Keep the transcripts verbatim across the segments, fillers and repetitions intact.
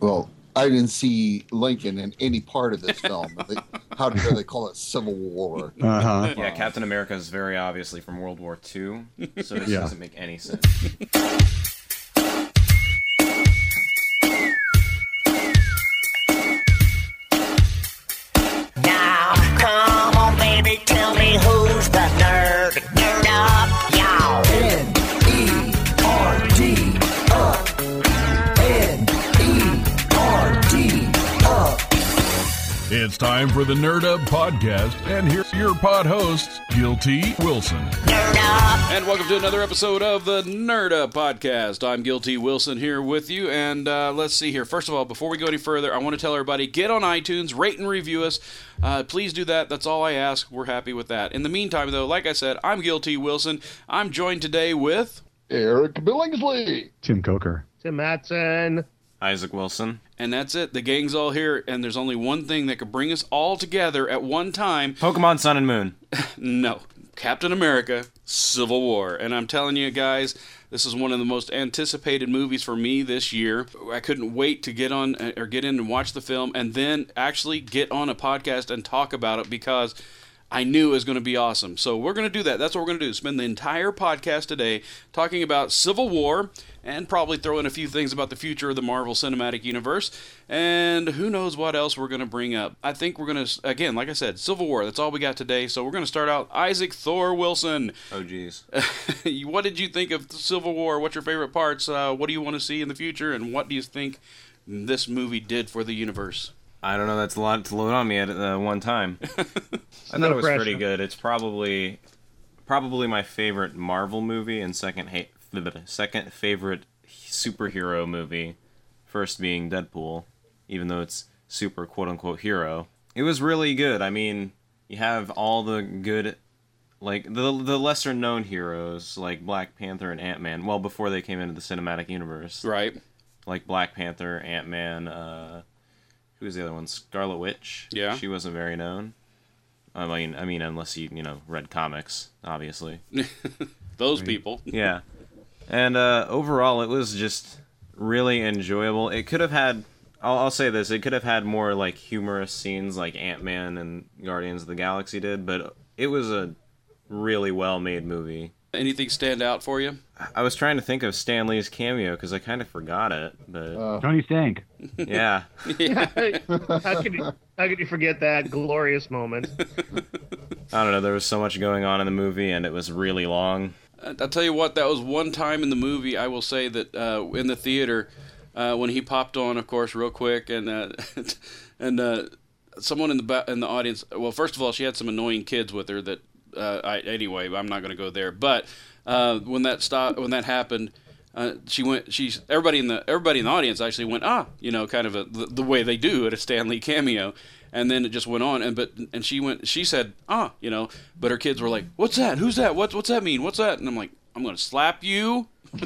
Well, I didn't see Lincoln in any part of this film. They, how dare they call it Civil War? Uh-huh. Yeah, Captain America is very obviously from World War Two, so this Yeah. doesn't make any sense. Now, come on, baby, tell me who's the nerd. Nerd up, y'all. N E R D up. N E R D up. It's time for the Nerd Up Podcast, and here's your pod hosts, Guilty Wilson. Nerd up. And welcome to another episode of the Nerd Up Podcast. I'm Guilty Wilson here with you, and uh, let's see here. First of all, before we go any further, I want to tell everybody, get on iTunes, rate and review us. Uh, please do that. That's all I ask. We're happy with that. In the meantime, though, like I said, I'm Guilty Wilson. I'm joined today with... Eric Billingsley. Tim Coker. Tim Matson. Isaac Wilson. And that's it. The gang's all here, and there's only one thing that could bring us all together at one time. Pokemon Sun and Moon. No. Captain America, Civil War. And I'm telling you guys, this is one of the most anticipated movies for me this year. I couldn't wait to get on or get in and watch the film and then actually get on a podcast and talk about it because I knew it was going to be awesome. So we're going to do that. That's what we're going to do. Spend the entire podcast today talking about Civil War and probably throw in a few things about the future of the Marvel Cinematic Universe. And who knows what else we're going to bring up. I think we're going to, again, like I said, Civil War. That's all we got today. So we're going to start out. Isaac Thor Wilson. Oh, geez. What did you think of Civil War? What's your favorite parts? Uh, what do you want to see in the future? And what do you think this movie did for the universe? I don't know, that's a lot to load on me at uh, one time. I thought No it was pressure. pretty good. It's probably probably my favorite Marvel movie and second ha- second favorite superhero movie, first being Deadpool, even though it's super quote-unquote hero. It was really good. I mean, you have all the good, like, the the lesser-known heroes, like Black Panther and Ant-Man, well, before they came into the cinematic universe. Right. Like Black Panther, Ant-Man, uh... who was the other one? Scarlet Witch. Yeah. She wasn't very known. I mean, I mean, unless you, you know, read comics, obviously. Those people. Yeah. And uh, overall, it was just really enjoyable. It could have had, I'll, I'll say this, it could have had more, like, humorous scenes like Ant-Man and Guardians of the Galaxy did, but it was a really well-made movie. Anything stand out for you? I was trying to think of Stan Lee's cameo, because I kind of forgot it, but Uh, Tony Stank. yeah. how could you, how could you forget that glorious moment? I don't know, there was so much going on in the movie, and it was really long. I'll tell you what, that was one time in the movie, I will say that uh, in the theater, uh, when he popped on, of course, real quick, and uh, and uh, someone in the ba- in the audience, well, first of all, she had some annoying kids with her that, uh, I, anyway, I'm not going to go there, but uh, when that stopped, when that happened, uh, she went, she's, everybody in the, everybody in the audience actually went, ah, you know, kind of a, the, the way they do at a Stan Lee cameo. And then it just went on, and but and she went. She said, "Ah, you know," but her kids were like, "What's that? Who's that? What's what's that mean? What's that?" And I'm like, "I'm gonna slap you."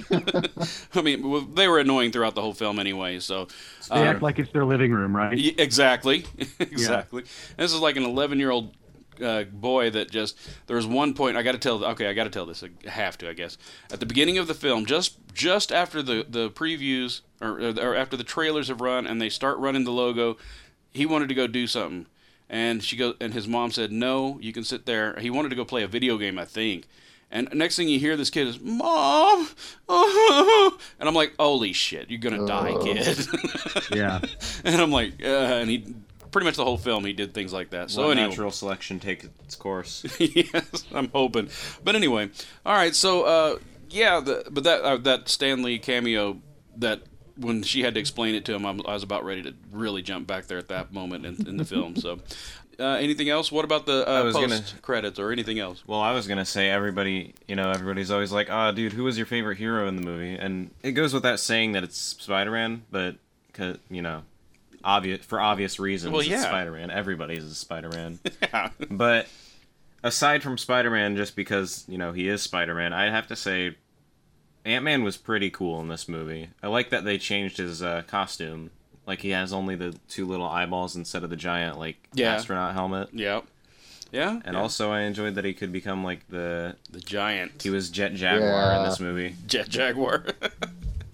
I mean, well, they were annoying throughout the whole film anyway. So They uh, act like it's their living room, right? y- exactly, exactly. And this is like an eleven-year-old uh, boy that just. There was one point I got to tell. Okay, I got to tell this. I have to, I guess. At the beginning of the film, just just after the the previews or, or after the trailers have run and they start running the logo. He wanted to go do something, and she go, and his mom said, "No, you can sit there." He wanted to go play a video game, I think. And next thing you hear, this kid is, "Mom," and I'm like, "Holy shit, you're gonna die, kid!" Yeah. And I'm like, uh, and he pretty much the whole film he did things like that. So Let anyway, natural selection take its course. yes, I'm hoping. But anyway, all right. So uh, yeah, the, but that uh, that Stan Lee cameo that. When she had to explain it to him, I'm, I was about ready to really jump back there at that moment in, in the film. So, uh, anything else? What about the I uh, was post gonna- credits or anything else? Well, I was gonna say everybody, you know, everybody's always like, "Ah, dude, who was your favorite hero in the movie?" And it goes with that saying that it's Spider-Man, but 'cause, you know, obvious for obvious reasons, Well, it's yeah. Spider-Man. Everybody's a Spider-Man. Yeah. But aside from Spider-Man, just because you know he is Spider-Man, I'd have to say Ant-Man was pretty cool in this movie. I like that they changed his uh, costume. Like, he has only the two little eyeballs instead of the giant, like, Yeah. astronaut helmet. Yeah. Yeah. And yeah. also, I enjoyed that he could become, like, the... the giant He was Jet Jaguar Yeah. in this movie. Jet Jaguar.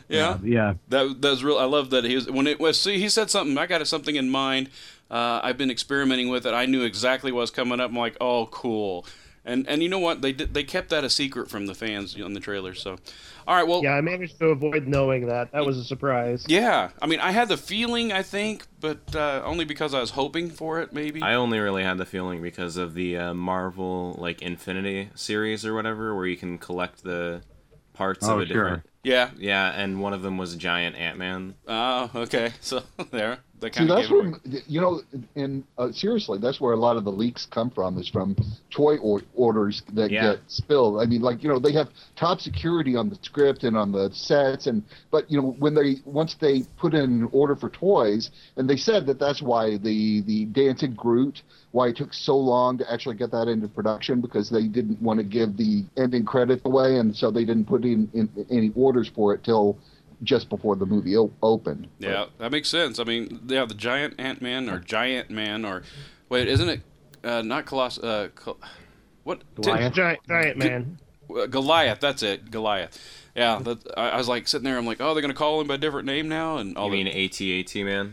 Yeah. Yeah. That that was real. I love that he was when it was. See, he said something. I got something in mind. Uh, I've been experimenting with it. I knew exactly what was coming up. I'm like, oh, cool. And and you know what? They did, they kept that a secret from the fans on the trailers. So, all right. Well, Yeah, I managed to avoid knowing that. That was a surprise. yeah. I mean, I had the feeling, I think, but uh, only because I was hoping for it. Maybe. I only really had the feeling because of the uh, Marvel like Infinity series or whatever, where you can collect the parts Oh, of a sure. different. yeah. Yeah, and one of them was a giant Ant-Man. Oh, okay. So there. That See, kind of that's gave where, away. you know, and uh, seriously, that's where a lot of the leaks come from, is from toy or- orders that Yeah. get spilled. I mean, like, you know, they have top security on the script and on the sets, and but you know, when they once they put in an order for toys, and they said that that's why the the dancing Groot, why it took so long to actually get that into production, because they didn't want to give the ending credits away, and so they didn't put in, in any orders for it till just before the movie o- opened. Yeah, that makes sense. I mean, yeah, the giant Ant-Man or Giant Man or wait, isn't it uh, not Coloss? Uh, Col- what? Goliath? Giant, giant man. Uh, Goliath. That's it. Goliath. Yeah, that, I, I was like sitting there. I'm like, oh, they're gonna call him by a different name now, and all You mean the. A T A T man?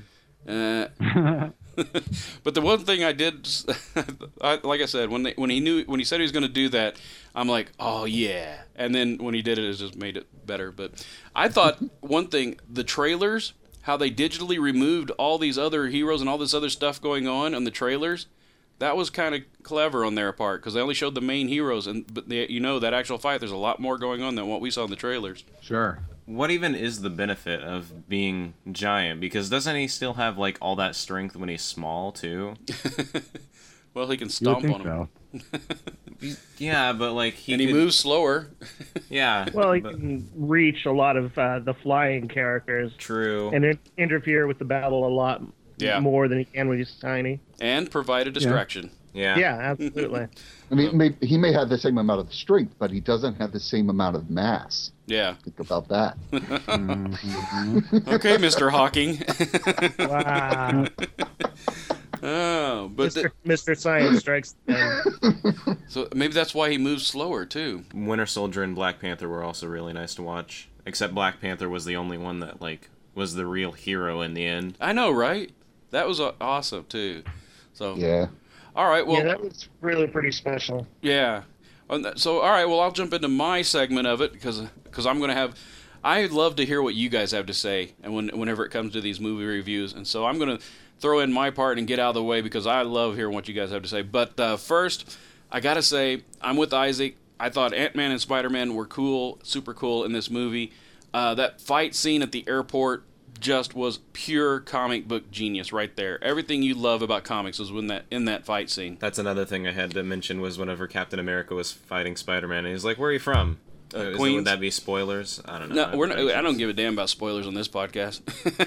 Uh, but the one thing I did, I, like I said, when they, when he knew when he said he was going to do that, I'm like, oh yeah. And then when he did it, it just made it better. But I thought one thing, the trailers, how they digitally removed all these other heroes and all this other stuff going on on the trailers, that was kind of clever on their part because they only showed the main heroes, and but they, you know that actual fight, there's a lot more going on than what we saw in the trailers. Sure. What even is the benefit of being giant? Because doesn't he still have like all that strength when he's small too? Well, he can You would stomp think on him, so. Yeah, but like he and he could- moves slower. Yeah. Well, he but- can reach a lot of uh, the flying characters True. and it interfere with the battle a lot Yeah. more than he can when he's tiny. And provide a distraction. Yeah. Yeah, absolutely. I mean, may, he may have the same amount of strength, but he doesn't have the same amount of mass. Yeah. Think about that. Okay, Mister Hawking. Wow. Oh, but Mister the, Mister Science strikes again. so maybe that's why he moves slower too. Winter Soldier and Black Panther were also really nice to watch. Except Black Panther was the only one that like was the real hero in the end. I know, right? That was uh, awesome too. So Yeah. all right, well, Yeah, that was really pretty special. yeah. On that- So all right, well, I'll jump into my segment of it because because I'm gonna have. I love to hear what you guys have to say, and when, whenever it comes to these movie reviews, and so I'm gonna throw in my part and get out of the way because I love hearing what you guys have to say. But uh, first, I gotta say I'm with Isaac. I thought Ant-Man and Spider-Man were cool, super cool in this movie. Uh, that fight scene at the airport just was pure comic book genius right there. Everything you love about comics was in that in that fight scene. That's another thing I had to mention was whenever Captain America was fighting Spider-Man, and he's like, "Where are you from?" Uh, is it- Queens. would that be spoilers? I don't know. No, we're not, I don't give a damn about spoilers on this podcast.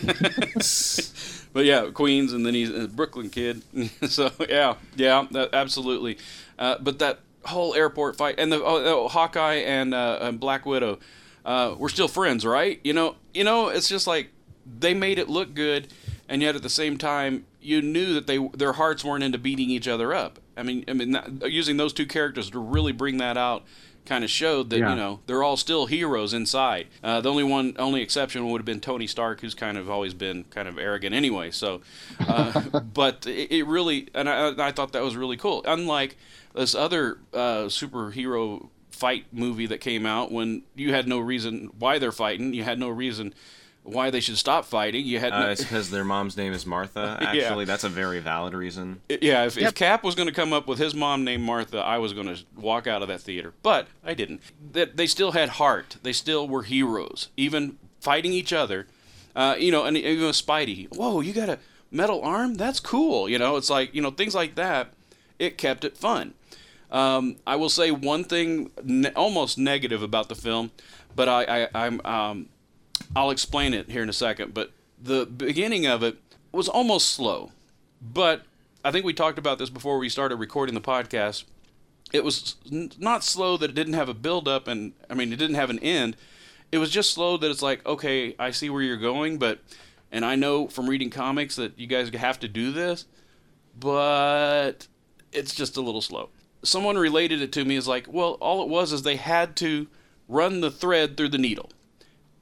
But yeah, Queens, and then he's a Brooklyn kid. So yeah, yeah, that, absolutely. Uh, but that whole airport fight and the oh, oh, Hawkeye and, uh, and Black Widow, uh, we're still friends, right? You know, you know, it's just like they made it look good, and yet at the same time, you knew that they their hearts weren't into beating each other up. I mean, I mean, that, using those two characters to really bring that out kind of showed that Yeah. you know they're all still heroes inside. Uh, the only one, only exception would have been Tony Stark, who's kind of always been kind of arrogant anyway. So, uh, but it, it really, and I, I thought that was really cool. Unlike this other uh, superhero fight movie that came out, when you had no reason why they're fighting, you had no reason why they should stop fighting. You had Uh, no, it's because their mom's name is Martha. Yeah. Actually, that's a very valid reason. yeah, if, if Yep. Cap was going to come up with his mom named Martha, I was going to walk out of that theater. But I didn't. That they still had heart. They still were heroes, even fighting each other. Uh, you know, and even with Spidey, whoa, you got a metal arm? That's cool. You know, it's like, you know, things like that. It kept it fun. Um, I will say one thing ne- almost negative about the film, but I, I, I'm um, I'll explain it here in a second. But the beginning of it was almost slow. But I think we talked about this before we started recording the podcast. It was n- not slow that it didn't have a build-up, and I mean, it didn't have an end. It was just slow that it's like, okay, I see where you're going, but, and I know from reading comics that you guys have to do this, but it's just a little slow. Someone related it to me as like, well, all it was is they had to run the thread through the needle.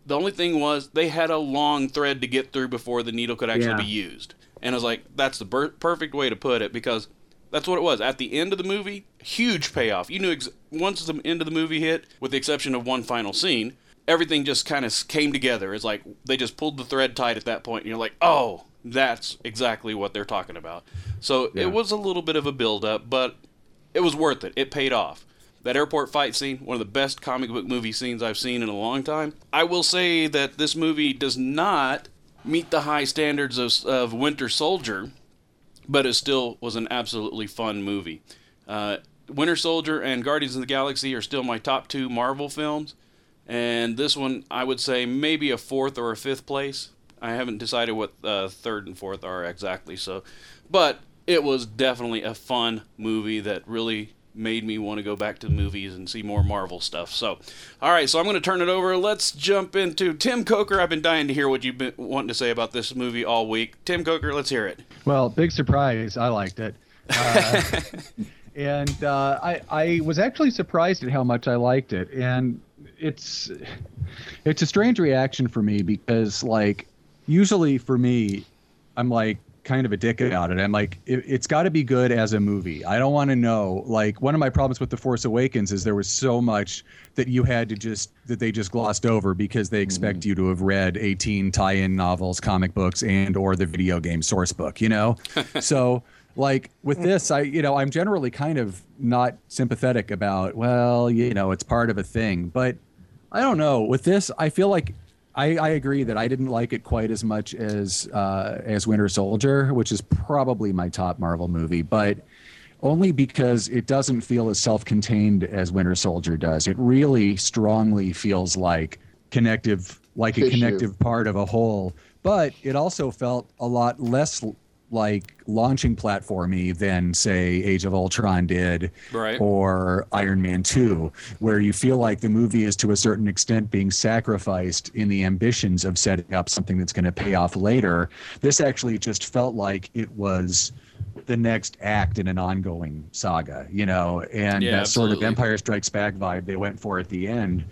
The only thing was they had a long thread to get through before the needle could actually Yeah. be used. And I was like, that's the ber- perfect way to put it, because that's what it was. At the end of the movie, huge payoff. You knew ex- once the end of the movie hit, with the exception of one final scene, everything just kind of came together. It's like they just pulled the thread tight at that point, and you're like, oh, that's exactly what they're talking about. So Yeah. it was a little bit of a build-up, but it was worth it. It paid off. That airport fight scene, one of the best comic book movie scenes I've seen in a long time. I will say that this movie does not meet the high standards of, of Winter Soldier, but it still was an absolutely fun movie. Uh, Winter Soldier and Guardians of the Galaxy are still my top two Marvel films, and this one I would say maybe a fourth or a fifth place. I haven't decided what uh, third and fourth are exactly, so, but it was definitely a fun movie that really made me want to go back to the movies and see more Marvel stuff. So, all right, so I'm going to turn it over. Let's jump into Tim Coker. I've been dying to hear what you've been wanting to say about this movie all week. Tim Coker, let's hear it. Well, big surprise. I liked it. Uh, and uh, I, I was actually surprised at how much I liked it. And it's it's a strange reaction for me because, like, usually for me, I'm like, kind of a dick about it. I'm like, it, it's got to be good as a movie. I don't want to know. Like, one of my problems with The Force Awakens is there was so much that you had to just that they just glossed over because they expect mm-hmm. you to have read eighteen tie-in novels, comic books, and or the video game source book, you know? So like with this, I you know, I'm generally kind of not sympathetic about, well, you know, it's part of a thing. But I don't know. With this, I feel like I, I agree that I didn't like it quite as much as uh, as Winter Soldier, which is probably my top Marvel movie, but only because it doesn't feel as self-contained as Winter Soldier does. It really strongly feels like connective, like a Tissue. connective part of a whole, but it also felt a lot less like launching platformy than, say, Age of Ultron did, right, or Iron Man two, where you feel like the movie is to a certain extent being sacrificed in the ambitions of setting up something that's going to pay off later. This actually just felt like it was the next act in an ongoing saga, you know, and yeah, that absolutely. sort of Empire Strikes Back vibe they went for at the end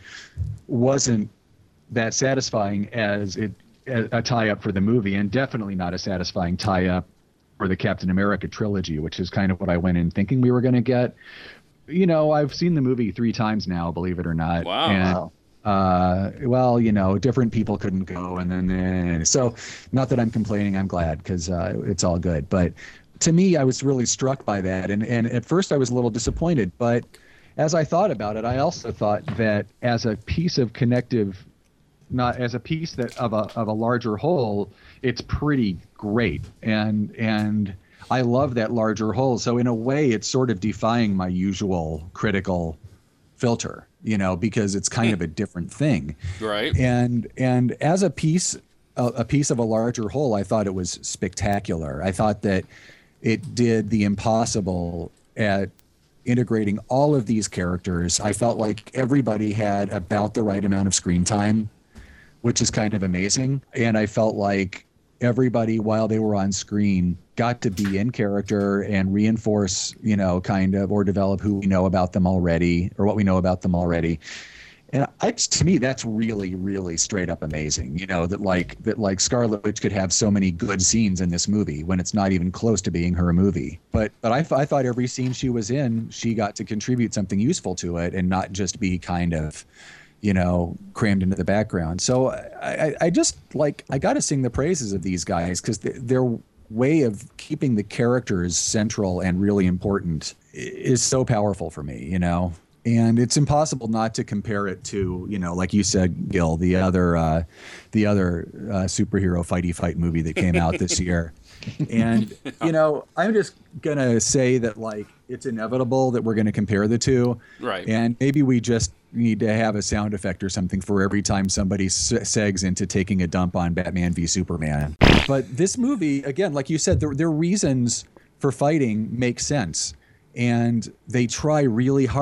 wasn't that satisfying as it a tie-up for the movie, and definitely not a satisfying tie-up for the Captain America trilogy, which is kind of what I went in thinking we were going to get. You know, I've seen the movie three times now, believe it or not. Wow. And, Wow. uh, well, you know, different people couldn't go, and then, then so not that I'm complaining, I'm glad because uh, it's all good. But to me, I was really struck by that, and and at first I was a little disappointed, but as I thought about it, I also thought that as a piece of connective. Not as a piece that of a of a larger whole, it's pretty great, and and I love that larger whole. So in a way, it's sort of defying my usual critical filter, you know, because it's kind of a different thing. Right. And and as a piece a, a piece of a larger whole, I thought it was spectacular. I thought that it did the impossible at integrating all of these characters. I felt like everybody had about the right amount of screen time, which is kind of amazing. And I felt like everybody, while they were on screen, got to be in character and reinforce, you know, kind of, or develop who we know about them already, or what we know about them already. And I, to me, that's really, really straight up amazing. You know, that like that like Scarlet Witch could have so many good scenes in this movie when it's not even close to being her movie. But but I, I thought every scene she was in, she got to contribute something useful to it and not just be kind of, you know, crammed into the background. So I, I just like, I got to sing the praises of these guys because their way of keeping the characters central and really important is so powerful for me, you know, and it's impossible not to compare it to, you know, like you said, Gil, the other, uh, the other uh, superhero fighty fight movie that came out this year. And, you know, I'm just going to say that, like, it's inevitable that we're going to compare the two. Right. And maybe we just need to have a sound effect or something for every time somebody segs into taking a dump on Batman v Superman. But this movie, again, like you said, their, their reasons for fighting make sense. And they try really hard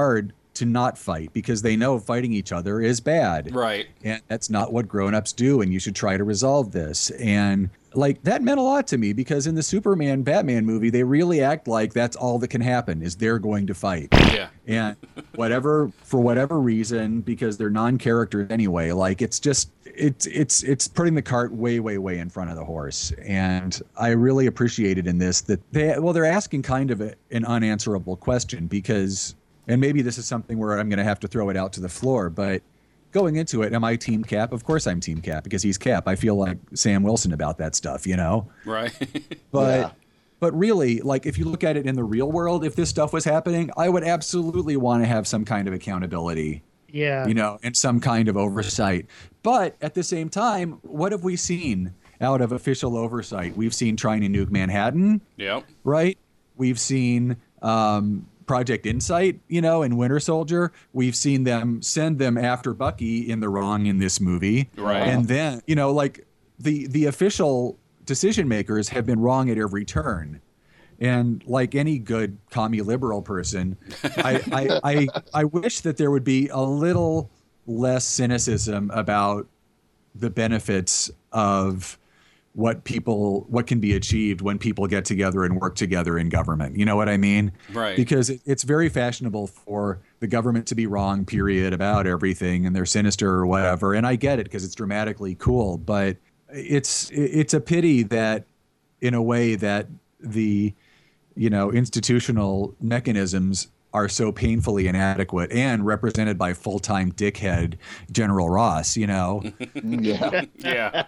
to not fight because they know fighting each other is bad. Right. And that's not what grown-ups do, and you should try to resolve this. And like that meant a lot to me because in the Superman Batman movie, they really act like that's all that can happen is they're going to fight. Yeah. And whatever, for whatever reason, because they're non-characters anyway, like it's just, it's, it's, it's putting the cart way, way, way in front of the horse. And I really appreciated in this that they, well, they're asking kind of a, an unanswerable question because, and maybe this is something where I'm going to have to throw it out to the floor, but going into it, am I Team Cap? Of course I'm Team Cap because he's Cap. I feel like Sam Wilson about that stuff, you know? Right. But Yeah. but really, like if you look at it in the real world, if this stuff was happening, I would absolutely want to have some kind of accountability, Yeah. you know, and some kind of oversight. But at the same time, what have we seen out of official oversight? We've seen trying to nuke Manhattan, Yep. right? We've seen um, Project Insight, you know, in Winter Soldier. We've seen them send them after Bucky in the wrong in this movie. Right. And then, you know, like the the official decision makers have been wrong at every turn. And like any good commie liberal person, I, I, I, I wish that there would be a little less cynicism about the benefits of what people, what can be achieved when people get together and work together in government. You know what I mean? Right. Because it, it's very fashionable for the government to be wrong, period, about everything, and they're sinister or whatever. And I get it because it's dramatically cool, but it's it's a pity that, in a way, that the you know institutional mechanisms are so painfully inadequate and represented by full-time dickhead General Ross. You know. Yeah. Yeah.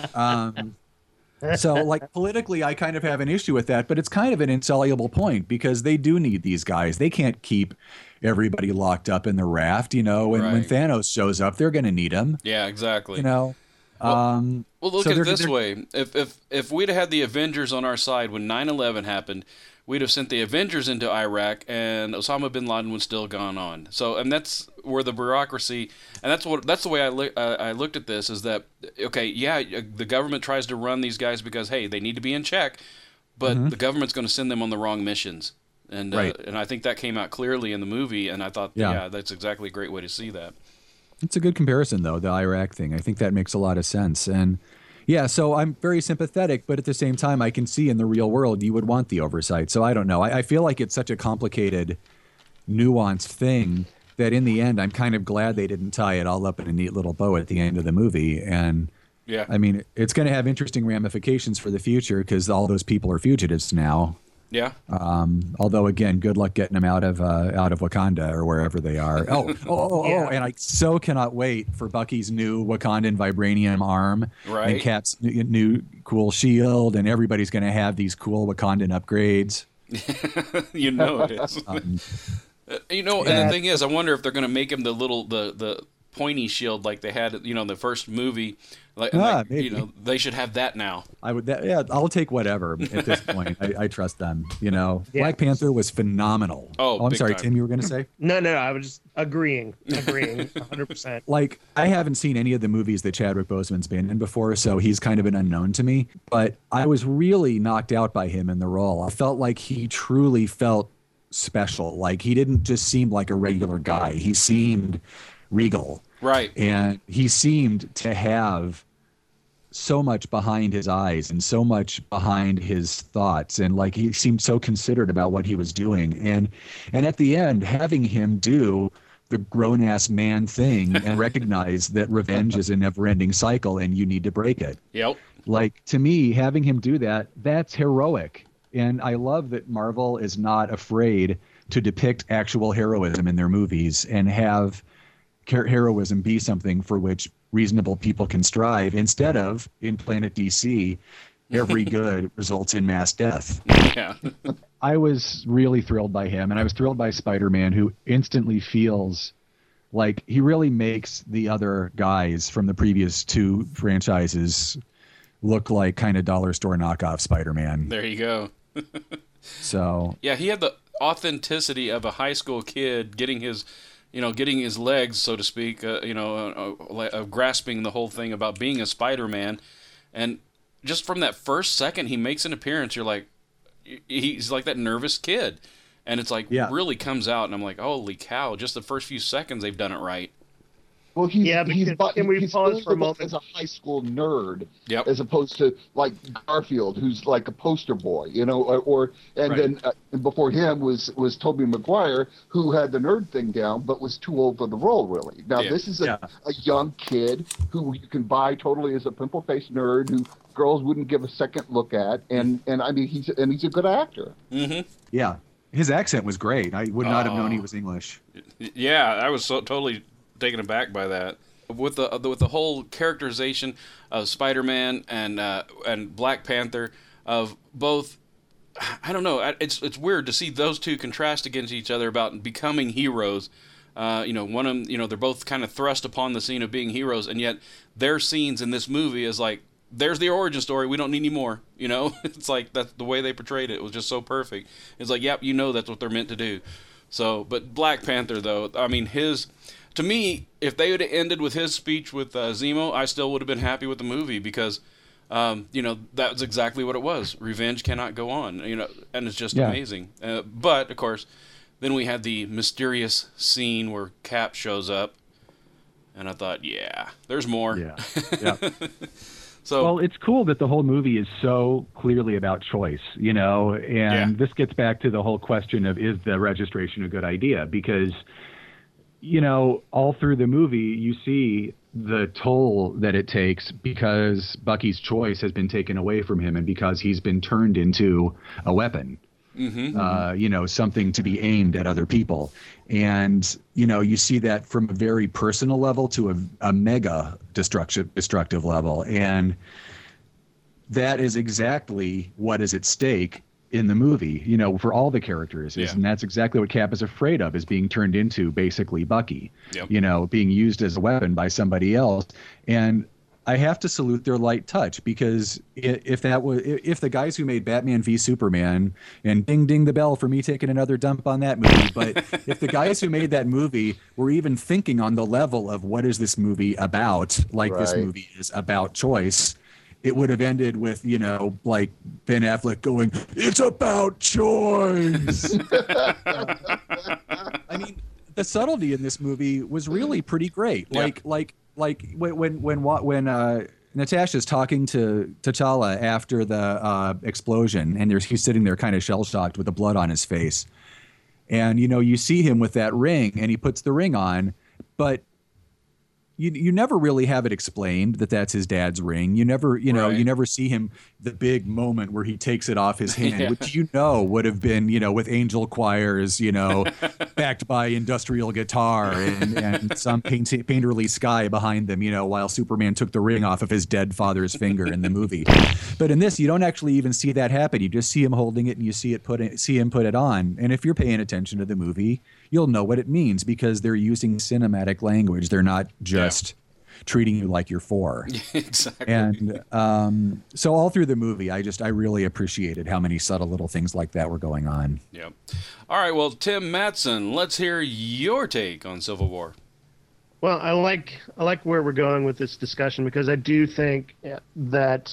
Um, so like politically, I kind of have an issue with that, but it's kind of an insoluble point because they do need these guys. They can't keep everybody locked up in the raft, you know, and when Right. Thanos shows up, they're going to need him, Yeah, exactly. you know? Um, Well, look so at they're- it this they're- way. If, if, if we'd have had the Avengers on our side when nine eleven happened, we'd have sent the Avengers into Iraq and Osama bin Laden would still gone on. So, and that's where the bureaucracy, and that's what that's the way I, look, uh, I looked at this is that, okay, yeah, the government tries to run these guys because, hey, they need to be in check, but the government's going to send them on the wrong missions. And, uh, Right. and I think that came out clearly in the movie, and I thought, Yeah. yeah, that's exactly a great way to see that. It's a good comparison, though, the Iraq thing. I think that makes a lot of sense. And yeah, so I'm very sympathetic, but at the same time, I can see in the real world you would want the oversight. So I don't know. I, I feel like it's such a complicated, nuanced thing that in the end, I'm kind of glad they didn't tie it all up in a neat little bow at the end of the movie. And Yeah. I mean, it's going to have interesting ramifications for the future because all those people are fugitives now. Yeah. Um, although again, good luck getting them out of uh, out of Wakanda or wherever they are. Oh, oh, oh, oh, Yeah. and I so cannot wait for Bucky's new Wakandan vibranium arm Right. and Cap's new, new cool shield, and everybody's going to have these cool Wakandan upgrades. You know it is. Um, Uh, You know, and Yeah. the thing is, I wonder if they're going to make him the little, the the pointy shield like they had, you know, in the first movie. Like, Ah, like, maybe. you know, they should have that now. I would, that, yeah, I'll take whatever at this point. I, I trust them. You know, Yeah. Black Panther was phenomenal. Oh, I'm big sorry, time. Tim. You were going to say? No, no, no. I was just agreeing, agreeing, one hundred percent. Like, I haven't seen any of the movies that Chadwick Boseman's been in before, so he's kind of an unknown to me. But I was really knocked out by him in the role. I felt like he truly felt special. Like, he didn't just seem like a regular guy. He seemed regal. Right. And he seemed to have so much behind his eyes and so much behind his thoughts, and like he seemed so considerate about what he was doing. And and at the end, having him do the grown-ass man thing and recognize that revenge is a never-ending cycle and you need to break it. Yep. Like, to me, having him do that, that's heroic. And I love that Marvel is not afraid to depict actual heroism in their movies and have her- heroism be something for which reasonable people can strive, instead of, in Planet D C, every good results in mass death. Yeah. I was really thrilled by him, and I was thrilled by Spider-Man, who instantly feels like he really makes the other guys from the previous two franchises look like kind of dollar store knockoff Spider-Man. There you go. So Yeah, he had the authenticity of a high school kid getting his, you know, getting his legs, so to speak, uh, you know, uh, uh, uh, grasping the whole thing about being a Spider-Man. And just from that first second he makes an appearance, you're like, he's like that nervous kid. and it's like Yeah. really comes out, and I'm like, holy cow! Just the first few seconds, they've done it right. Well, he's Yeah, but he's, can- bu- can we he's pause for a billable moment? as a high school nerd, Yep. as opposed to like Garfield, who's like a poster boy, you know, or, or and Right. then uh, and before him was was Tobey Maguire, who had the nerd thing down, but was too old for the role, really. Now Yeah. this is a, Yeah. a young kid who you can buy totally as a pimple-faced nerd who girls wouldn't give a second look at, and and I mean he's and he's a good actor. Mm-hmm. Yeah. His accent was great. I would not have known he Oh. was English. Yeah, I was so totally taken aback by that. With the with the whole characterization of Spider-Man and uh, and Black Panther, of both, I don't know. It's it's weird to see those two contrast against each other about becoming heroes. Uh, you know, one of them, you know, they're both kind of thrust upon the scene of being heroes, and yet their scenes in this movie is like, there's the origin story. We don't need any more. You know, it's like that's the way they portrayed it. It was just so perfect. It's like, yep, you know, that's what they're meant to do. So, but Black Panther, though, I mean, his. To me, if they would have ended with his speech with uh, Zemo, I still would have been happy with the movie because, um, you know, that was exactly what it was. Revenge cannot go on, you know, and it's just Yeah. amazing. Uh, but, of course, then we had the mysterious scene where Cap shows up, and I thought, yeah, there's more. Yeah. Yeah. So, Well, it's cool that the whole movie is so clearly about choice, you know, and Yeah. this gets back to the whole question of is the registration a good idea? Because, you know, all through the movie, you see the toll that it takes because Bucky's choice has been taken away from him and because he's been turned into a weapon. mm-hmm. uh, you know, something to be aimed at other people. And, you know, you see that from a very personal level to a, a mega destructive, destructive level. And that is exactly what is at stake in the movie, you know, for all the characters. Is, Yeah. And that's exactly what Cap is afraid of, is being turned into basically Bucky, Yep. you know, being used as a weapon by somebody else. And I have to salute their light touch, because i- if that was, if the guys who made Batman v Superman, and ding ding the bell for me taking another dump on that movie, but if the guys who made that movie were even thinking on the level of what is this movie about, like this Right. movie is about choice, it would have ended with, you know, like Ben Affleck going, "It's about choice." I mean, the subtlety in this movie was really pretty great. Yeah. Like, like, like when when when wa- when uh, Natasha's talking to T'Challa after the uh, explosion, and there's he's sitting there kind of shell shocked with the blood on his face, and you know you see him with that ring, and he puts the ring on, but you you never really have it explained that that's his dad's ring. You never, you know, Right. you never see him, the big moment where he takes it off his hand, Yeah. which you know would have been, you know, with angel choirs, you know, backed by industrial guitar and, and some paint, painterly sky behind them, you know, while Superman took the ring off of his dead father's finger in the movie. But in this, you don't actually even see that happen. You just see him holding it, and you see it put it, see him put it on. And if you're paying attention to the movie, you'll know what it means, because they're using cinematic language. They're not just treating you like you're four. Exactly. And um, so all through the movie, I just I really appreciated how many subtle little things like that were going on. Yep. All right. Well, Tim Matson, let's hear your take on Civil War. Well, I like I like where we're going with this discussion, because I do think that,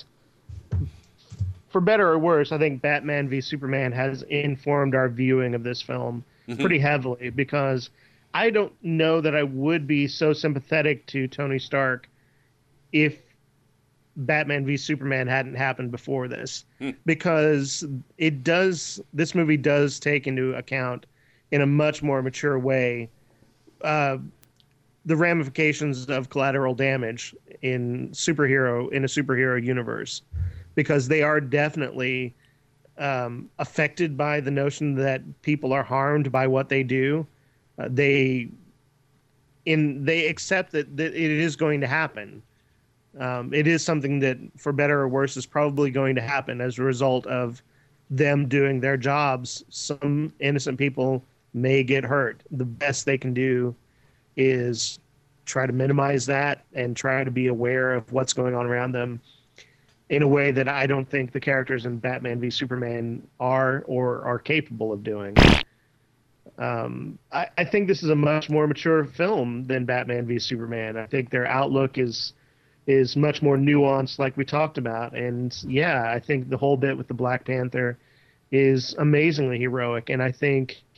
for better or worse, I think Batman v Superman has informed our viewing of this film Mhm. pretty heavily, because I don't know that I would be so sympathetic to Tony Stark if Batman v Superman hadn't happened before this, Hmm. because it does this movie does take into account in a much more mature way uh, the ramifications of collateral damage in superhero in a superhero universe, because they are definitely um, affected by the notion that people are harmed by what they do. Uh, they in they accept that, that it is going to happen. Um, it is something that, for better or worse, is probably going to happen as a result of them doing their jobs. Some innocent people may get hurt. The best they can do is try to minimize that and try to be aware of what's going on around them in a way that I don't think the characters in Batman v Superman are or are capable of doing. Um, I, I think this is a much more mature film than Batman v Superman. I think their outlook is is much more nuanced, like we talked about. And yeah, I think the whole bit with the Black Panther is amazingly heroic. And I think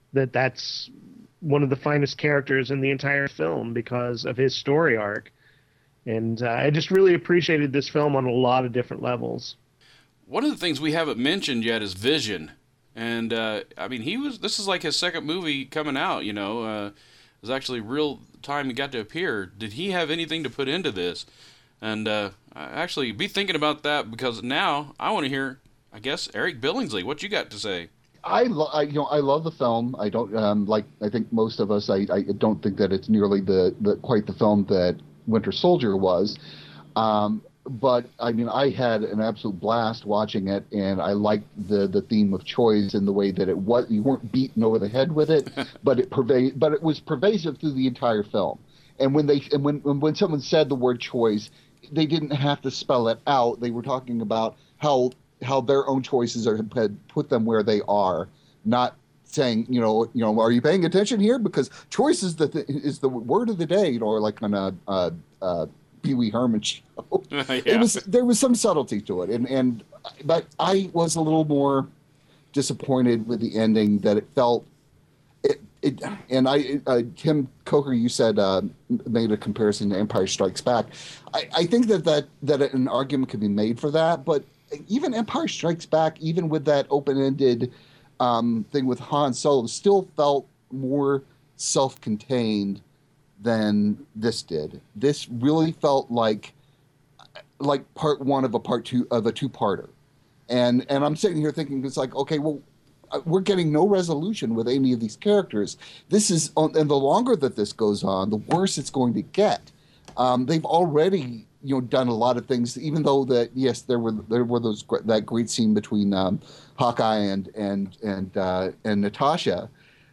that that's one of the finest characters in the entire film because of his story arc. And uh, I just really appreciated this film on a lot of different levels. One of the things we haven't mentioned yet is Vision. And, uh, I mean, he was, this is like his second movie coming out, you know, uh, it was actually real time he got to appear. Did he have anything to put into this? And, uh, actually be thinking about that, because now I want to hear, I guess, Eric Billingsley, what you got to say? I, lo- I, you know, I love the film. I don't um, like. I think most of us. I, I don't think that it's nearly the, the quite the film that Winter Soldier was. Um, but I mean, I had an absolute blast watching it, and I liked the the theme of choice in the way that it was. You weren't beaten over the head with it, but it pervade. But it was pervasive through the entire film. And when they and when when someone said the word choice, they didn't have to spell it out. They were talking about how. how their own choices are, had put them where they are, not saying, you know, you know, are you paying attention here? Because choice is the th- is the word of the day, you know, or like on a, a, a Pee Wee Herman show. Yeah. It was there was some subtlety to it, and and but I was a little more disappointed with the ending, that it felt it it and I uh, Tim Coker, you said uh, made a comparison to Empire Strikes Back. I, I think that, that that an argument could be made for that, but even Empire Strikes Back, even with that open-ended um, thing with Han Solo, still felt more self-contained than this did. This really felt like like part one of a part two of a two-parter, and and I'm sitting here thinking, it's like, okay, well, we're getting no resolution with any of these characters. This is, and the longer that this goes on, the worse it's going to get. Um, they've already, you know, done a lot of things. Even though that, yes, there were there were those that great scene between um, Hawkeye and and and uh, and Natasha,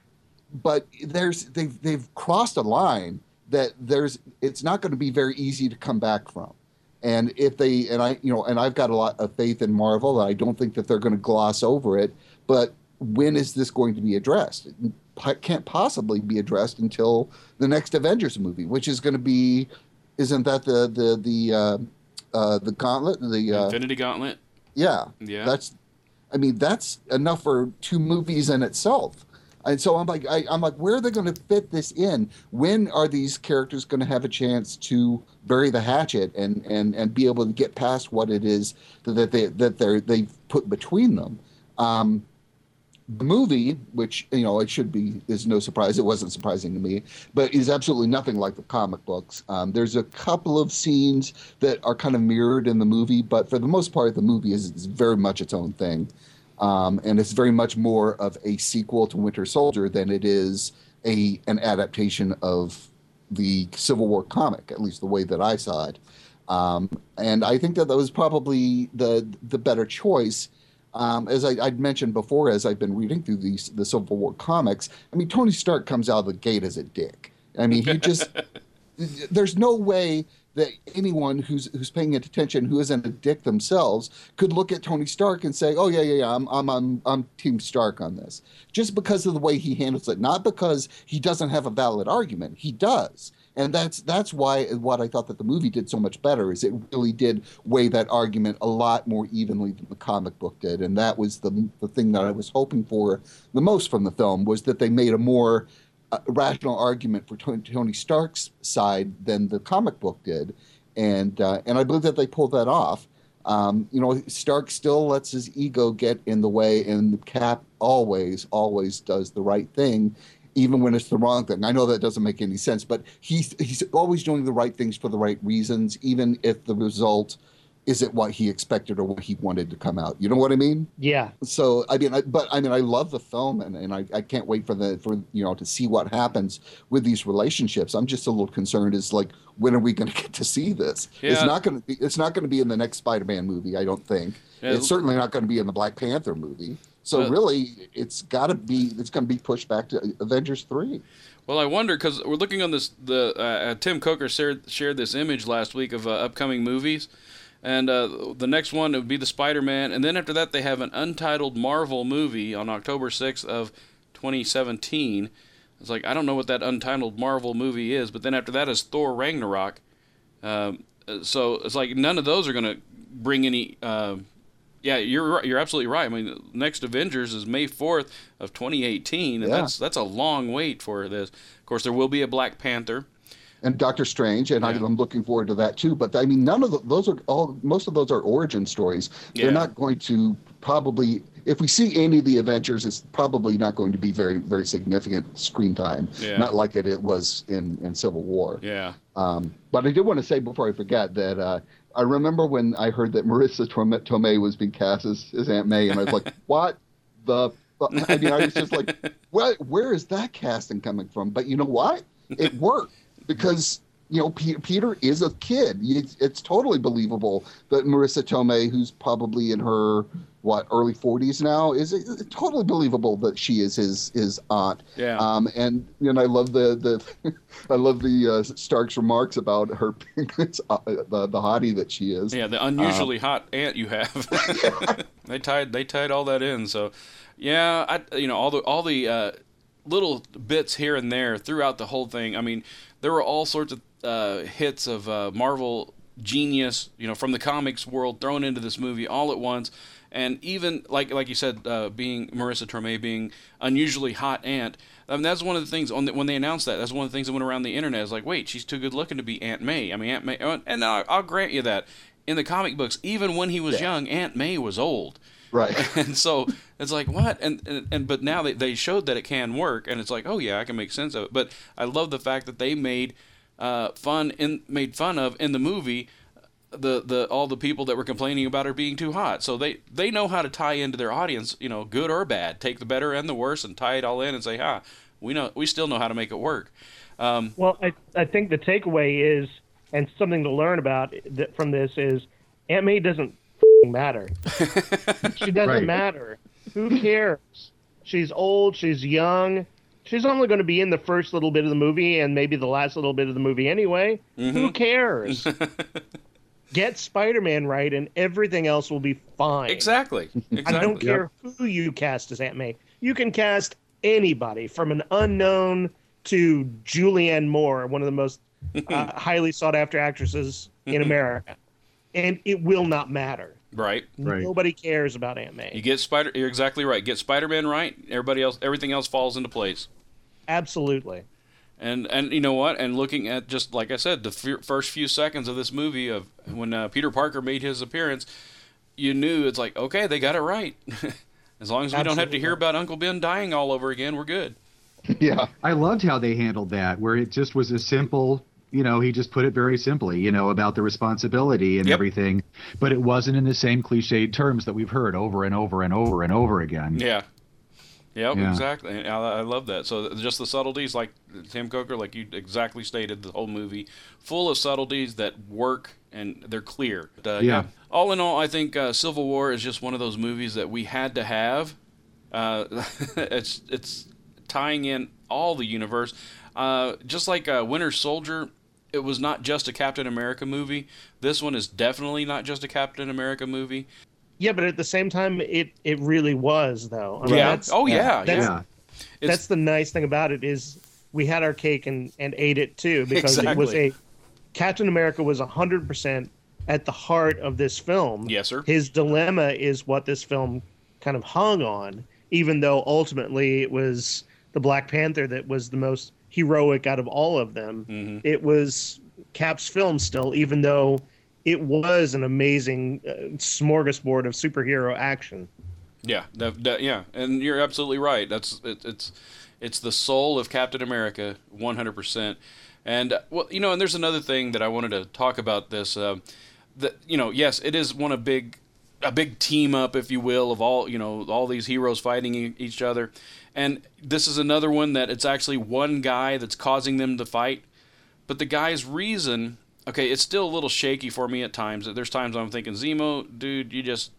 but there's they've they've crossed a line that there's it's not going to be very easy to come back from. And if they and I you know and I've got a lot of faith in Marvel, and I don't think that they're going to gloss over it. But when is this going to be addressed? It can't possibly be addressed until the next Avengers movie, which is going to be. Isn't that the the the uh, uh, the gauntlet? The uh, Infinity Gauntlet. Yeah, yeah. That's, I mean, that's enough for two movies in itself. And so I'm like, I, I'm like, where are they going to fit this in? When are these characters going to have a chance to bury the hatchet and, and, and be able to get past what it is that they that they they've put between them? Um, The movie, which, you know, it should be, is no surprise. It wasn't surprising to me, but is absolutely nothing like the comic books. Um, there's a couple of scenes that are kind of mirrored in the movie, but for the most part, the movie is, is very much its own thing. Um, and it's very much more of a sequel to Winter Soldier than it is a an adaptation of the Civil War comic, at least the way that I saw it. Um, and I think that that was probably the the better choice. Um, as I, I'd mentioned before, as I've been reading through these the Civil War comics, I mean, Tony Stark comes out of the gate as a dick. I mean, he just there's no way that anyone who's who's paying attention, who isn't a dick themselves, could look at Tony Stark and say, "Oh yeah, yeah, yeah, I'm I'm I'm, I'm Team Stark on this," just because of the way he handles it, not because he doesn't have a valid argument. He does. And that's that's why what I thought that the movie did so much better is it really did weigh that argument a lot more evenly than the comic book did. And that was the the thing that I was hoping for the most from the film, was that they made a more uh, rational argument for Tony, Tony Stark's side than the comic book did. And uh, and I believe that they pulled that off. Um, you know, Stark still lets his ego get in the way, and Cap always, always does the right thing, even when it's the wrong thing. I know that doesn't make any sense, but he's he's always doing the right things for the right reasons, even if the result isn't what he expected or what he wanted to come out. You know what I mean? Yeah. So I mean, I, but I mean, I love the film, and, and I, I can't wait for the for you know to see what happens with these relationships. I'm just a little concerned. Is like, when are we going to get to see this? Yeah. It's not going to be. It's not going to be in the next Spider-Man movie. I don't think. Yeah. It's certainly not going to be in the Black Panther movie. So But- really, it's got to be. It's going to be pushed back to Avengers three. Well, I wonder, because we're looking on this. The uh, Tim Coker shared shared this image last week of uh, upcoming movies, and uh, the next one would be the Spider-Man, and then after that they have an untitled Marvel movie on October sixth of twenty seventeen. It's like, I don't know what that untitled Marvel movie is, but then after that is Thor Ragnarok. Um, so it's like none of those are going to bring any uh, Yeah, you're right. You're absolutely right. I mean, next Avengers is May fourth of twenty eighteen, and Yeah. that's that's a long wait for this. Of course, there will be a Black Panther. And Doctor Strange, and I, Yeah. I'm looking forward to that too. But I mean, none of the, those are all. Most of those are origin stories. Yeah. They're not going to probably. If we see any of the Avengers, it's probably not going to be very, very significant screen time. Yeah. Not like it, it was in, in Civil War. Yeah. Um, but I did want to say before I forget that uh, I remember when I heard that Marissa Tom- Tomei was being cast as, as Aunt May, and I was like, "What the?" fu-" I mean, I was just like, "Where, where is that casting coming from?" But you know what? It worked because you know P- Peter is a kid. It's, it's totally believable that Marissa Tomei, who's probably in her what early forties now, is it's totally believable that she is his his aunt. Yeah. Um, and and I love the the I love the uh, Stark's remarks about her being uh, the the hottie that she is. Yeah, the unusually hot aunt you have. they tied they tied all that in. So, yeah, I you know all the all the uh, little bits here and there throughout the whole thing. I mean, there were all sorts of uh, hits of uh, Marvel genius, you know, from the comics world thrown into this movie all at once. And even like like you said, uh, being Marissa Tomei being unusually hot aunt. I mean, that's one of the things on the, when they announced that. That's one of the things that went around the internet. Is like, wait, she's too good looking to be Aunt May. I mean, Aunt May, and I'll, I'll grant you that in the comic books, even when he was Yeah. young, Aunt May was old. Right. And so it's like, what? And, and and but now they they showed that it can work, and it's like, oh yeah, I can make sense of it. But I love the fact that they made uh, fun in made fun of in the movie. The, the all the people that were complaining about her being too hot. So they, they know how to tie into their audience, you know, good or bad. Take the better and the worse and tie it all in and say, ah, we know we still know how to make it work. Um, Well, I, I think the takeaway is, and something to learn about th- from this is, Aunt May doesn't f***ing matter. She doesn't Right. matter. Who cares? She's old. She's young. She's only going to be in the first little bit of the movie and maybe the last little bit of the movie anyway. Who cares? Get Spider-Man right, and everything else will be fine. exactly. Exactly. I don't care who you cast as Aunt May. You can cast anybody from an unknown to Julianne Moore, one of the most uh, highly sought-after actresses in America, and it will not matter. Right. Right. Nobody cares about Aunt You May. get Spider. You're exactly right. Get Spider-Man right. Everybody else, everything else falls into place. Absolutely. And and you know what? And looking at just like I said, the f- first few seconds of this movie of when uh, Peter Parker made his appearance, you knew it's like, okay, they got it right. As long as we don't have to Absolutely. hear about Uncle Ben dying all over again, we're good. Yeah. I loved how they handled that, where it just was a simple, you know, he just put it very simply, you know, about the responsibility and Yep. everything, but it wasn't in the same cliched terms that we've heard over and over and over and over again. Yeah. Yep, Yeah. exactly. And I, I love that. So just the subtleties, like Tim Coker, like you exactly stated, the whole movie, full of subtleties that work and they're clear. But, uh, Yeah. All in all, I think uh, Civil War is just one of those movies that we had to have. Uh, it's it's tying in all the universe. Uh, just like uh, Winter Soldier, it was not just a Captain America movie. This one is definitely not just a Captain America movie. Yeah, but at the same time, it, it really was, though. I mean, Yeah. that's- Oh yeah. that's- yeah. Yeah. It's- that's the nice thing about it is we had our cake and, and ate it too, because it was Exactly. a Captain America was one hundred percent at the heart of this film. Yes, sir. His dilemma is what this film kind of hung on, even though ultimately it was the Black Panther that was the most heroic out of all of them. Mhm. It was Cap's film still, even though it was an amazing uh, smorgasbord of superhero action. Yeah, that, that, yeah, and you're absolutely right. That's it, it's it's the soul of Captain America, one hundred percent. And uh, well, you know, and there's another thing that I wanted to talk about. This, uh, that you know, yes, it is one of big a big team up, if you will, of all you know all these heroes fighting e- each other. And this is another one that it's actually one guy that's causing them to fight, but the guy's reason. Okay, it's still a little shaky for me at times. There's times I'm thinking, Zemo, dude, you just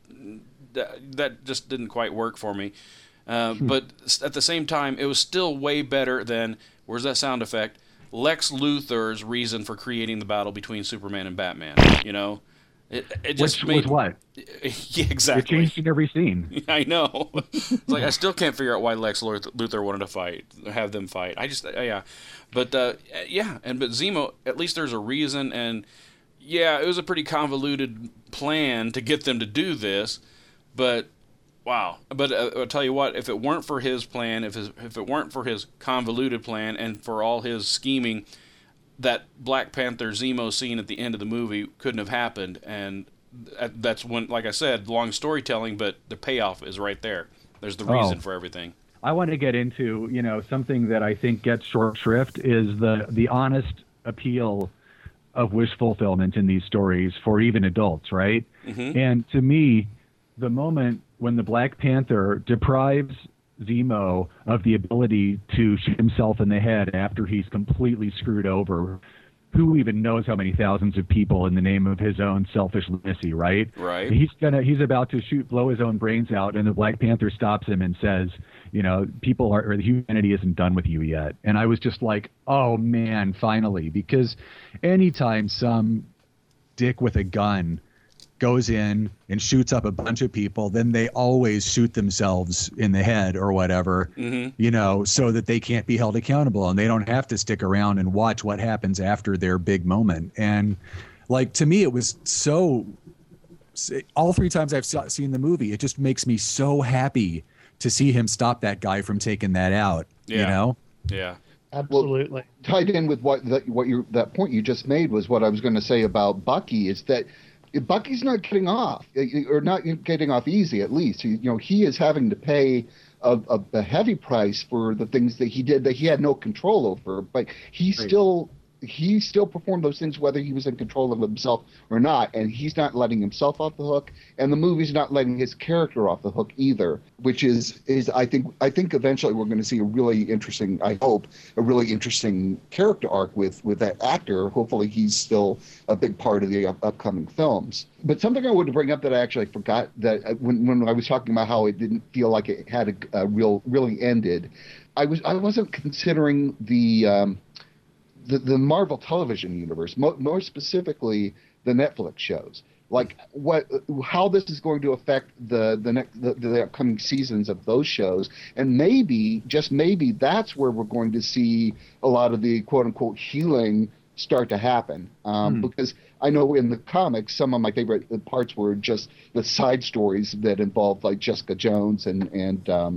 that, that just didn't quite work for me. Uh, but at the same time, it was still way better than, where's that sound effect? Lex Luthor's reason for creating the battle between Superman and Batman. You know, it it just Which made was what? yeah, It exactly. changed in every scene. I know. It's like I still can't figure out why Lex Luth- Luthor wanted to fight, have them fight. I just, uh, yeah, but uh, yeah, and but Zemo, at least there's a reason, and yeah, it was a pretty convoluted plan to get them to do this, but wow. But uh, I'll tell you what, if it weren't for his plan, if his, if it weren't for his convoluted plan and for all his scheming, that Black Panther Zemo scene at the end of the movie couldn't have happened. And that's when, like I said, long storytelling, but the payoff is right there. There's the reason Oh. for everything. I want to get into, you know, something that I think gets short shrift is the the honest appeal of wish fulfillment in these stories for even adults, right? Mhm. And to me, the moment when the Black Panther deprives Zemo of the ability to shoot himself in the head after he's completely screwed over, who even knows how many thousands of people in the name of his own selfish lunacy, right? Right. He's gonna he's about to shoot blow his own brains out, and the Black Panther stops him and says, you know, people are or the humanity isn't done with you yet. And I was just like, oh man, finally, because anytime some dick with a gun goes in and shoots up a bunch of people, then they always shoot themselves in the head or whatever, Mhm. you know, so that they can't be held accountable and they don't have to stick around and watch what happens after their big moment. And like, to me, it was so, all three times I've saw, seen the movie, it just makes me so happy to see him stop that guy from taking that out, you Yeah. know? Yeah. Absolutely. Tied in with what that what you that point you just made was what I was going to say about Bucky is that Bucky's not getting off, or not getting off easy. At least, he, you know, he is having to pay a, a, a heavy price for the things that he did that he had no control over. But he Right. still he still performed those things whether he was in control of himself or not, and he's not letting himself off the hook, and the movie's not letting his character off the hook either, which is is I think I think eventually we're going to see a really interesting, I hope, a really interesting character arc with with that actor. Hopefully he's still a big part of the up- upcoming films. But something I wanted to bring up that I actually forgot, that when when I was talking about how it didn't feel like it had a, a real really ended, I was I wasn't considering the um, The, the Marvel television universe, mo- more specifically the Netflix shows, like what, how this is going to affect the the, next, the the upcoming seasons of those shows, and maybe just maybe that's where we're going to see a lot of the quote unquote healing start to happen. Um, Hmm. Because I know in the comics, some of my favorite parts were just the side stories that involved like Jessica Jones and and um,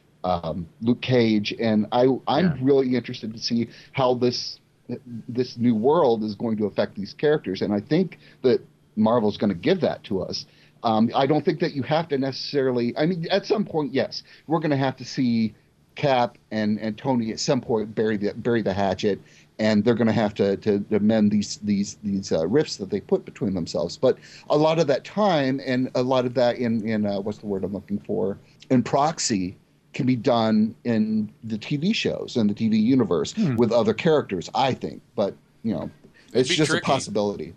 um, Luke Cage, and I I'm Yeah. really interested to see how this. this new world is going to affect these characters, and I think that Marvel's going to give that to us. Um, I don't think that you have to necessarily. I mean, at some point, yes, we're going to have to see Cap and, and Tony at some point bury the bury the hatchet, and they're going to have to, to to mend these these these uh, rifts that they put between themselves. But a lot of that time and a lot of that in in uh, what's the word I'm looking for in proxy can be done in the T V shows and the T V universe Hmm. with other characters, I think. But, you know, it's be just tricky. a possibility.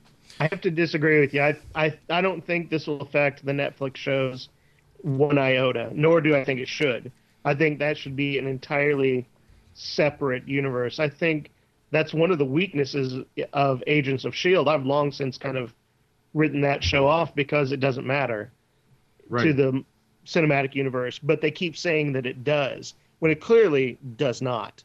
I have to disagree with you. I, I I don't think this will affect the Netflix shows one iota, nor do I think it should. I think that should be an entirely separate universe. I think that's one of the weaknesses of Agents of S H I E L D. I've long since kind of written that show off because it doesn't matter to the cinematic universe, but they keep saying that it does when it clearly does not.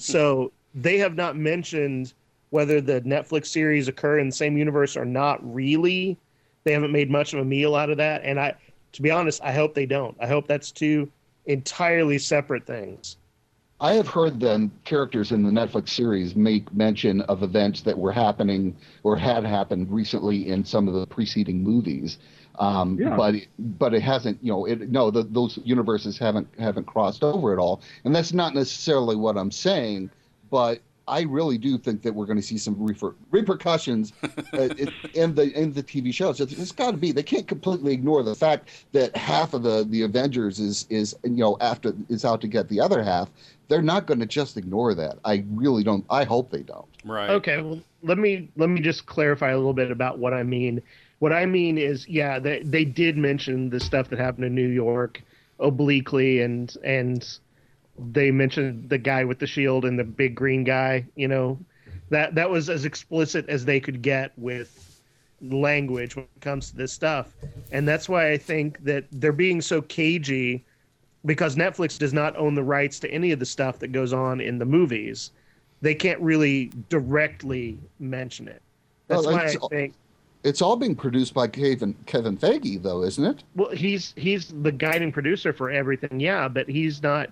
So they have not mentioned whether the Netflix series occur in the same universe or not. Really, they haven't made much of a meal out of that, and I, to be honest, I hope they don't. I hope that's two entirely separate things. I have heard then characters in the Netflix series make mention of events that were happening or had happened recently in some of the preceding movies. Um, Yeah. But but it hasn't, you know, it, no, the, those universes haven't haven't crossed over at all, and that's not necessarily what I'm saying. But I really do think that we're going to see some reper- repercussions uh, in, in the in the T V shows. It's, it's got to be. They can't completely ignore the fact that half of the, the Avengers is is you know after is out to get the other half. They're not going to just ignore that. I really don't. I hope they don't. Right. Okay, well, let me let me just clarify a little bit about what I mean. What I mean is, yeah, they they did mention the stuff that happened in New York obliquely, and and they mentioned the guy with the shield and the big green guy. You know, that that was as explicit as they could get with language when it comes to this stuff, and that's why I think that they're being so cagey, because Netflix does not own the rights to any of the stuff that goes on in the movies. They can't really directly mention it. That's Well, why I it's- think It's all being produced by Kevin Kevin Feige, though, isn't it? Well, he's he's the guiding producer for everything, yeah, but he's not.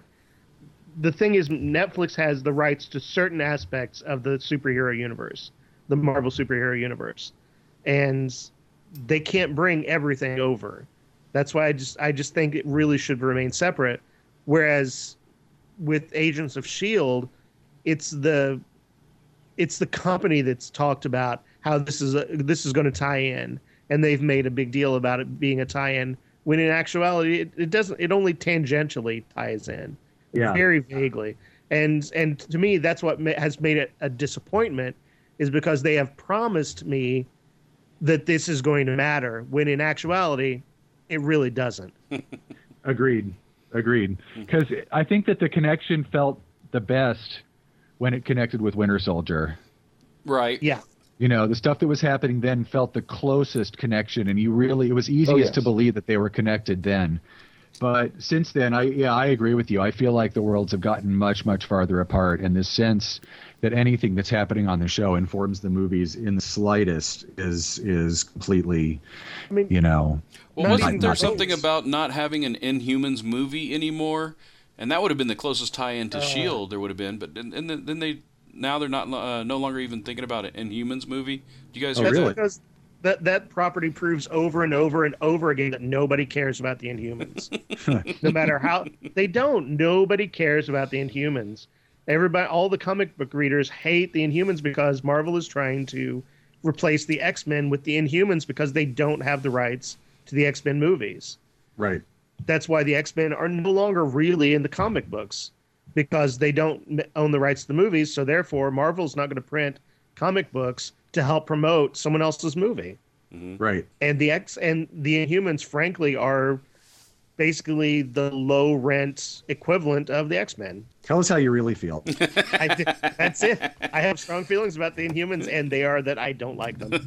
The thing is, Netflix has the rights to certain aspects of the superhero universe, the Marvel superhero universe, and they can't bring everything over. That's why I just I just think it really should remain separate. Whereas with Agents of S H I E L D, it's the it's the company that's talked about how this is a, this is going to tie in, and they've made a big deal about it being a tie-in. When in actuality, it, it doesn't. It only tangentially ties in, Yeah. very vaguely. And and to me, that's what ma- has made it a disappointment, is because they have promised me that this is going to matter, when in actuality, it really doesn't. Agreed. Agreed. Because I think that the connection felt the best when it connected with Winter Soldier. Right. Yeah. You know, the stuff that was happening then felt the closest connection, and you really, it was easiest Oh, yes. to believe that they were connected then. But since then, I yeah, I agree with you. I feel like the worlds have gotten much, much farther apart, and this sense that anything that's happening on the show informs the movies in the slightest is is completely, I mean, you know. Well, Not wasn't even there those. something about not having an Inhumans movie anymore? And that would have been the closest tie-in to Uh, S H I E L D there would have been. But then, and then then they now they're not uh, no longer even thinking about an Inhumans movie. Do you guys Oh, hear that's really? that? because that that property proves over and over and over again that nobody cares about the Inhumans. No matter how they don't, nobody cares about the Inhumans. Everybody, all the comic book readers hate the Inhumans because Marvel is trying to replace the X-Men with the Inhumans because they don't have the rights to the X-Men movies. Right. That's why the X-Men are no longer really in the comic books, because they don't m- own the rights to the movies. So therefore, Marvel's not going to print comic books to help promote someone else's movie. Right. And the X and the Inhumans, frankly, are basically the low rent equivalent of the X-Men. Tell us how you really feel. I, thi- that's it. I have strong feelings about the Inhumans, and they are that I don't like them.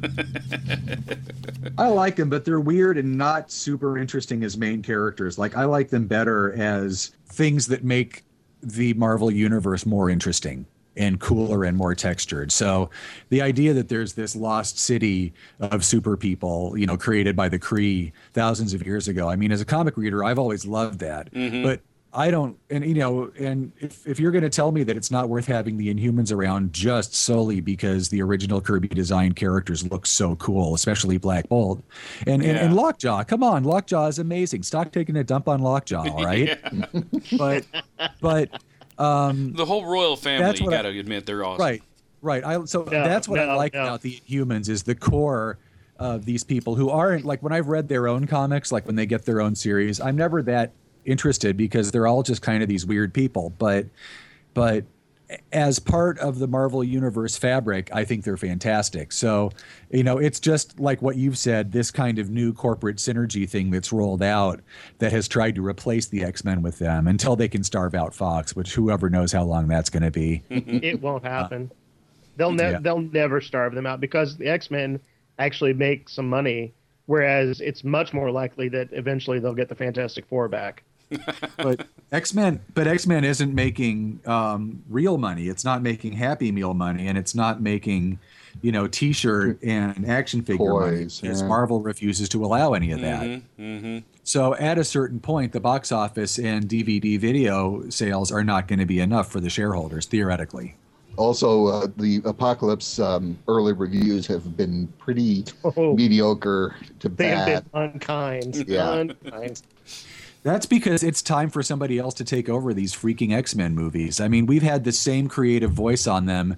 I like them, but they're weird and not super interesting as main characters. Like, I like them better as things that make the Marvel universe more interesting and cooler and more textured. So the idea that there's this lost city of super people, you know, created by the Kree thousands of years ago. I mean, as a comic reader, I've always loved that. But I don't, and you know, and if, if you're going to tell me that it's not worth having the Inhumans around just solely because the original Kirby designed characters look so cool, especially Black Bolt and, and, and Lockjaw, come on, Lockjaw is amazing. Stop taking a dump on Lockjaw, all right? but, but, um, The whole royal family, That's you what I- got to admit, they're awesome. right, right. I, so No, that's what I no, like no. about the Humans is the core of these people who aren't, like, when I've read their own comics, like when they get their own series, I'm never that interested because they're all just kind of these weird people. But, but as part of the Marvel Universe fabric, I think they're fantastic. So, you know, it's just like what you've said, this kind of new corporate synergy thing that's rolled out that has tried to replace the X-Men with them until they can starve out Fox, which whoever knows how long that's going to be. It won't happen. They'll ne- Yeah. they'll never starve them out because the X-Men actually make some money, whereas it's much more likely that eventually they'll get the Fantastic Four back. But X-Men, but X-Men isn't making um, real money. It's not making Happy Meal money, and it's not making, you know, T-shirt and action figure Toys, money. Because yeah. Marvel refuses to allow any of that. Mm-hmm. So at a certain point, the box office and D V D video sales are not going to be enough for the shareholders, theoretically. Also, uh, the Apocalypse um, early reviews have been pretty Oh. mediocre to They have bad. been unkind. Yeah. Unkind. That's because it's time for somebody else to take over these freaking X-Men movies. I mean, we've had the same creative voice on them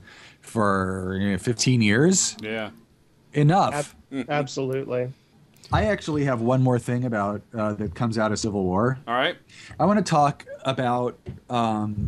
for you know, fifteen years. Yeah. Enough. Ab- absolutely. I actually have one more thing about uh, that comes out of Civil War. All right. I want to talk about um,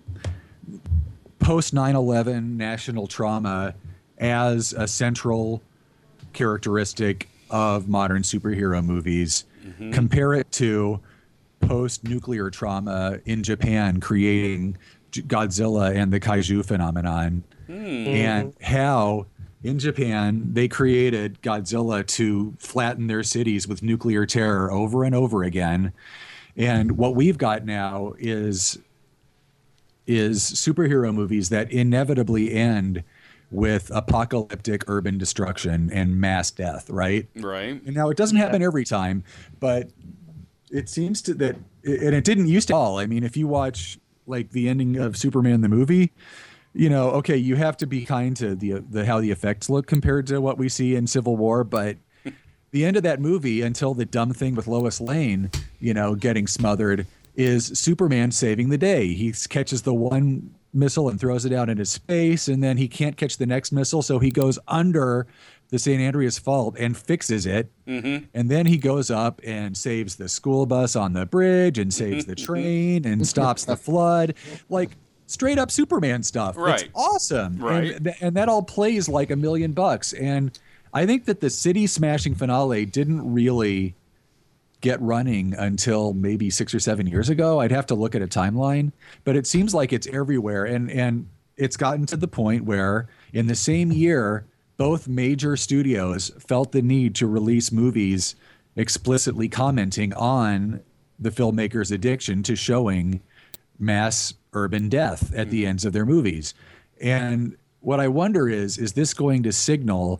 post nine eleven national trauma as a central characteristic of modern superhero movies. Compare it to post-nuclear trauma in Japan creating J- Godzilla and the kaiju phenomenon, and how in Japan they created Godzilla to flatten their cities with nuclear terror over and over again. And what we've got now is is superhero movies that inevitably end with apocalyptic urban destruction and mass death, right? Right. And now it doesn't happen every time, but it seems to that, and it didn't used to at all. I mean, if you watch like the ending of Superman the movie, you know, okay, you have to be kind to the the how the effects look compared to what we see in Civil War, but the end of that movie, until the dumb thing with Lois Lane, you know, getting smothered, is Superman saving the day. He catches the one missile and throws it out into space, and then he can't catch the next missile, so he goes under the Saint Andreas Fault and fixes it. Mm-hmm. And then he goes up and saves the school bus on the bridge and saves the train and stops the flood. Like straight up Superman stuff. Right. It's awesome. Right. And, and that all plays like a million bucks. And I think that the city smashing finale didn't really get running until maybe six or seven years ago. I'd have to look at a timeline, but it seems like it's everywhere. And, and it's gotten to the point where in the same year, both major studios felt the need to release movies explicitly commenting on the filmmaker's addiction to showing mass urban death at the ends of their movies. And what I wonder is, is this going to signal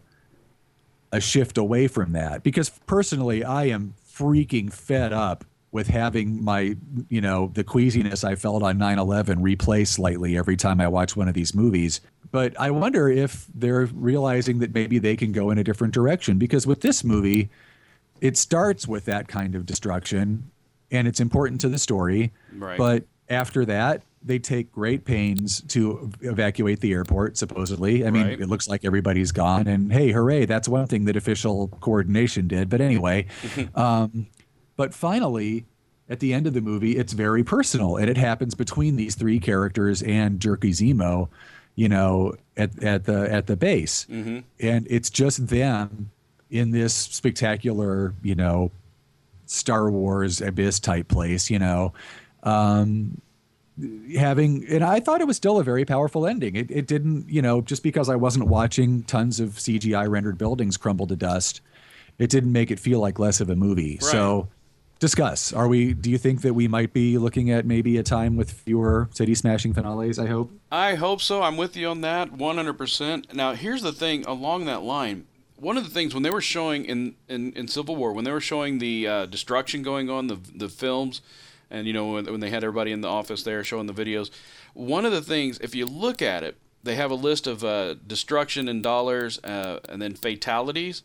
a shift away from that? Because personally, I am freaking fed up with having my, you know, the queasiness I felt on nine eleven replay slightly every time I watch one of these movies. But I wonder if they're realizing that maybe they can go in a different direction, because with this movie, it starts with that kind of destruction and it's important to the story. Right. But after that, they take great pains to evacuate the airport, supposedly. I mean, Right. it looks like everybody's gone, and hey, hooray, that's one thing that official coordination did. But anyway, um, but finally, at the end of the movie, it's very personal, and it happens between these three characters and Jerky Zemo, you know, at, at the at the base. Mm-hmm. And it's just them in this spectacular, you know, Star Wars abyss type place, you know, um, having, and I thought it was still a very powerful ending. It, it didn't, you know, just because I wasn't watching tons of C G I rendered buildings crumble to dust, it didn't make it feel like less of a movie. Right. So discuss, are we, do you think that we might be looking at maybe a time with fewer city smashing finales? I hope. I hope so. I'm with you on that one hundred percent. Now, here's the thing along that line. One of the things when they were showing in, in, in Civil War, when they were showing the uh, destruction going on, the the films, and, you know, when, when they had everybody in the office there showing the videos, one of the things, if you look at it, they have a list of uh, destruction in dollars uh, and then fatalities.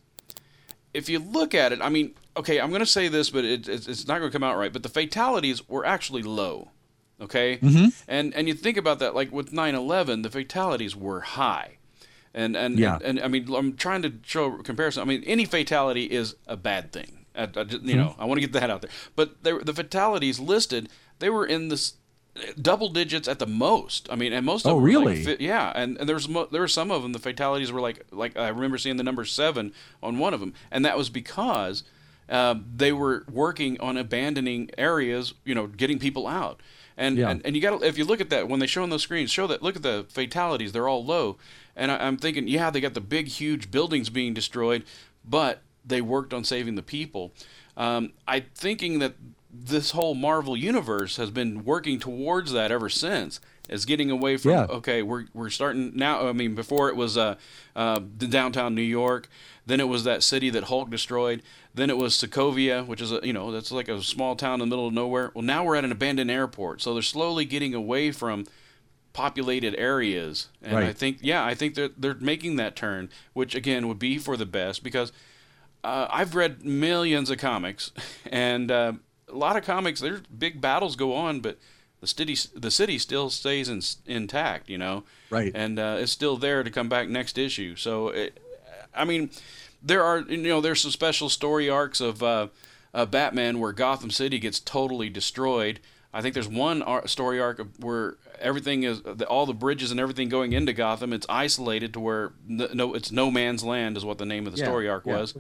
If you look at it, I mean, okay, I'm going to say this, but it, it's, it's not going to come out right, but the fatalities were actually low, okay? Mm-hmm. And and you think about that, like with nine eleven, the fatalities were high. And, and, Yeah. and, and I mean, I'm trying to show a comparison. I mean, any fatality is a bad thing. I, I just- you know, I want to get that out there. But there, the fatalities listed, they were in this double digits at the most. I mean, and most of Oh, them were really? like, fi- yeah, and, and there's mo- there were some of them. The fatalities were like like I remember seeing the number seven on one of them, and that was because uh, they were working on abandoning areas, you know, getting people out. And, Yeah. and and you got to, if you look at that when they show on those screens, show that look at the fatalities, they're all low. And I, I'm thinking, yeah, they got the big huge buildings being destroyed, but they worked on saving the people. Um, I'm thinking that this whole Marvel universe has been working towards that ever since. Is getting away from Yeah. okay, we're we're starting now. I mean, before it was uh, uh, the downtown New York, then it was that city that Hulk destroyed, then it was Sokovia, which is a you know that's like a small town in the middle of nowhere. Well, now we're at an abandoned airport, so they're slowly getting away from populated areas, and Right. I think yeah, I think that they're making that turn, which again would be for the best because uh, I've read millions of comics, and uh, a lot of comics, there's big battles go on, but the city the city still stays in, intact, you know, Right. and uh, it's still there to come back next issue. So, it, I mean, there are you know there's some special story arcs of uh, uh, Batman where Gotham City gets totally destroyed. I think there's one ar- story arc of where everything is all the bridges and everything going into Gotham. It's isolated to where no, no it's no man's land is what the name of the Yeah, story arc yeah. was,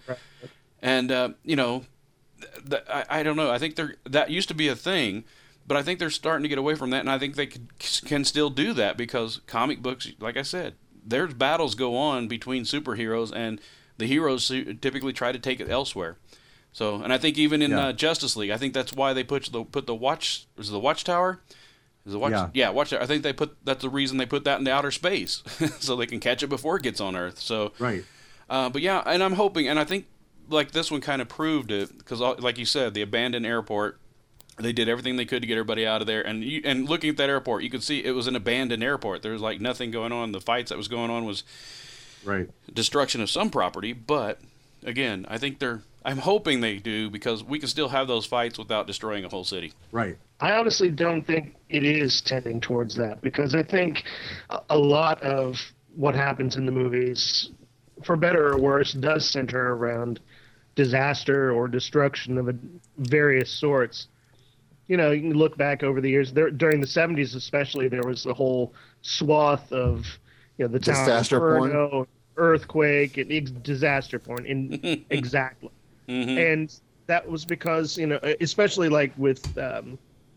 and uh, you know, th- th- I, I don't know. I think there that used to be a thing. But I think they're starting to get away from that, and I think they could, can still do that because comic books, like I said, there's battles go on between superheroes, and the heroes typically try to take it elsewhere. So, and I think even in Yeah. uh, Justice League, I think that's why they put the put the watch was it the Watchtower. Is it watch? Yeah. Yeah, watch it. I think they put that's the reason they put that in the outer space, so they can catch it before it gets on Earth. So Right. Uh, but yeah, and I'm hoping, and I think like this one kind of proved it because, like you said, the abandoned airport. They did everything they could to get everybody out of there, and you, and looking at that airport, you could see it was an abandoned airport. There was like nothing going on. The fights that was going on was Right. destruction of some property. But again, I think they're. I'm hoping they do because we can still have those fights without destroying a whole city. Right. I honestly don't think it is tending towards that because I think a- a lot of what happens in the movies, for better or worse, does center around disaster or destruction of a, various sorts. You know, you can look back over the years. There, during the seventies especially, there was the whole swath of, you know, the Tower of Disaster porn. Inferno, earthquake, and ex- disaster porn. In, exactly. Mm-hmm. And that was because, you know, especially like with um,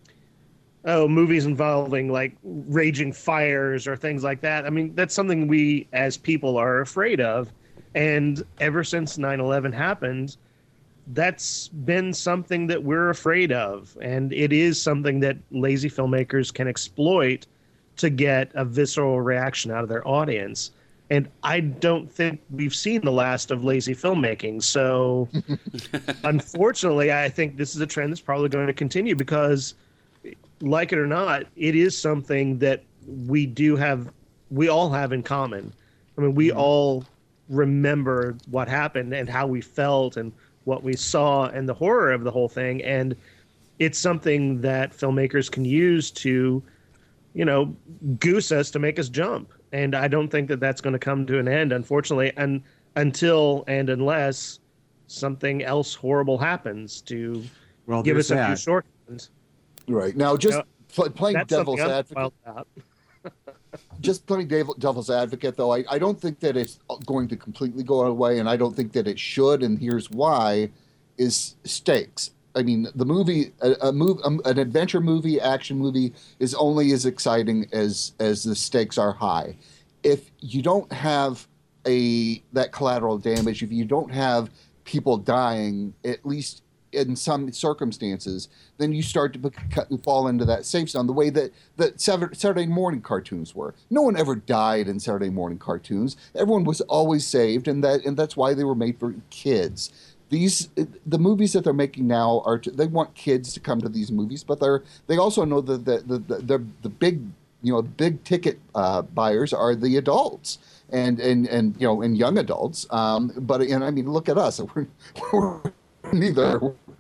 oh movies involving like raging fires or things like that. I mean, that's something we as people are afraid of. And ever since nine eleven happened, that's been something that we're afraid of. And it is something that lazy filmmakers can exploit to get a visceral reaction out of their audience. And I don't think we've seen the last of lazy filmmaking. So unfortunately, I think this is a trend that's probably going to continue because, like it or not, it is something that we do have, we all have in common. I mean, we mm-hmm. all remember what happened and how we felt and what we saw and the horror of the whole thing. And it's something that filmmakers can use to, you know, goose us to make us jump. And I don't think that that's going to come to an end, unfortunately, and until and unless something else horrible happens to well, give us a that. few shortcuts. Right. Now, just You know, pl- playing that's devil's something I'm advocate. wild about. Just playing devil, devil's advocate, though, I, I don't think that it's going to completely go away, and I don't think that it should. And here's why: is stakes. I mean, the movie, a, a move, um, an adventure movie, action movie, is only as exciting as as the stakes are high. If you don't have a that collateral damage, if you don't have people dying, at least in some circumstances, then you start to bec- fall into that safe zone. The way that that Saturday morning cartoons were. No one ever died in Saturday morning cartoons. Everyone was always saved, and that and that's why they were made for kids. These the movies that they're making now are to, they want kids to come to these movies, but they're they also know that the the the, the, the big you know big ticket uh, buyers are the adults and and and you know and young adults. Um, but and I mean, look at us. We're, we're neither.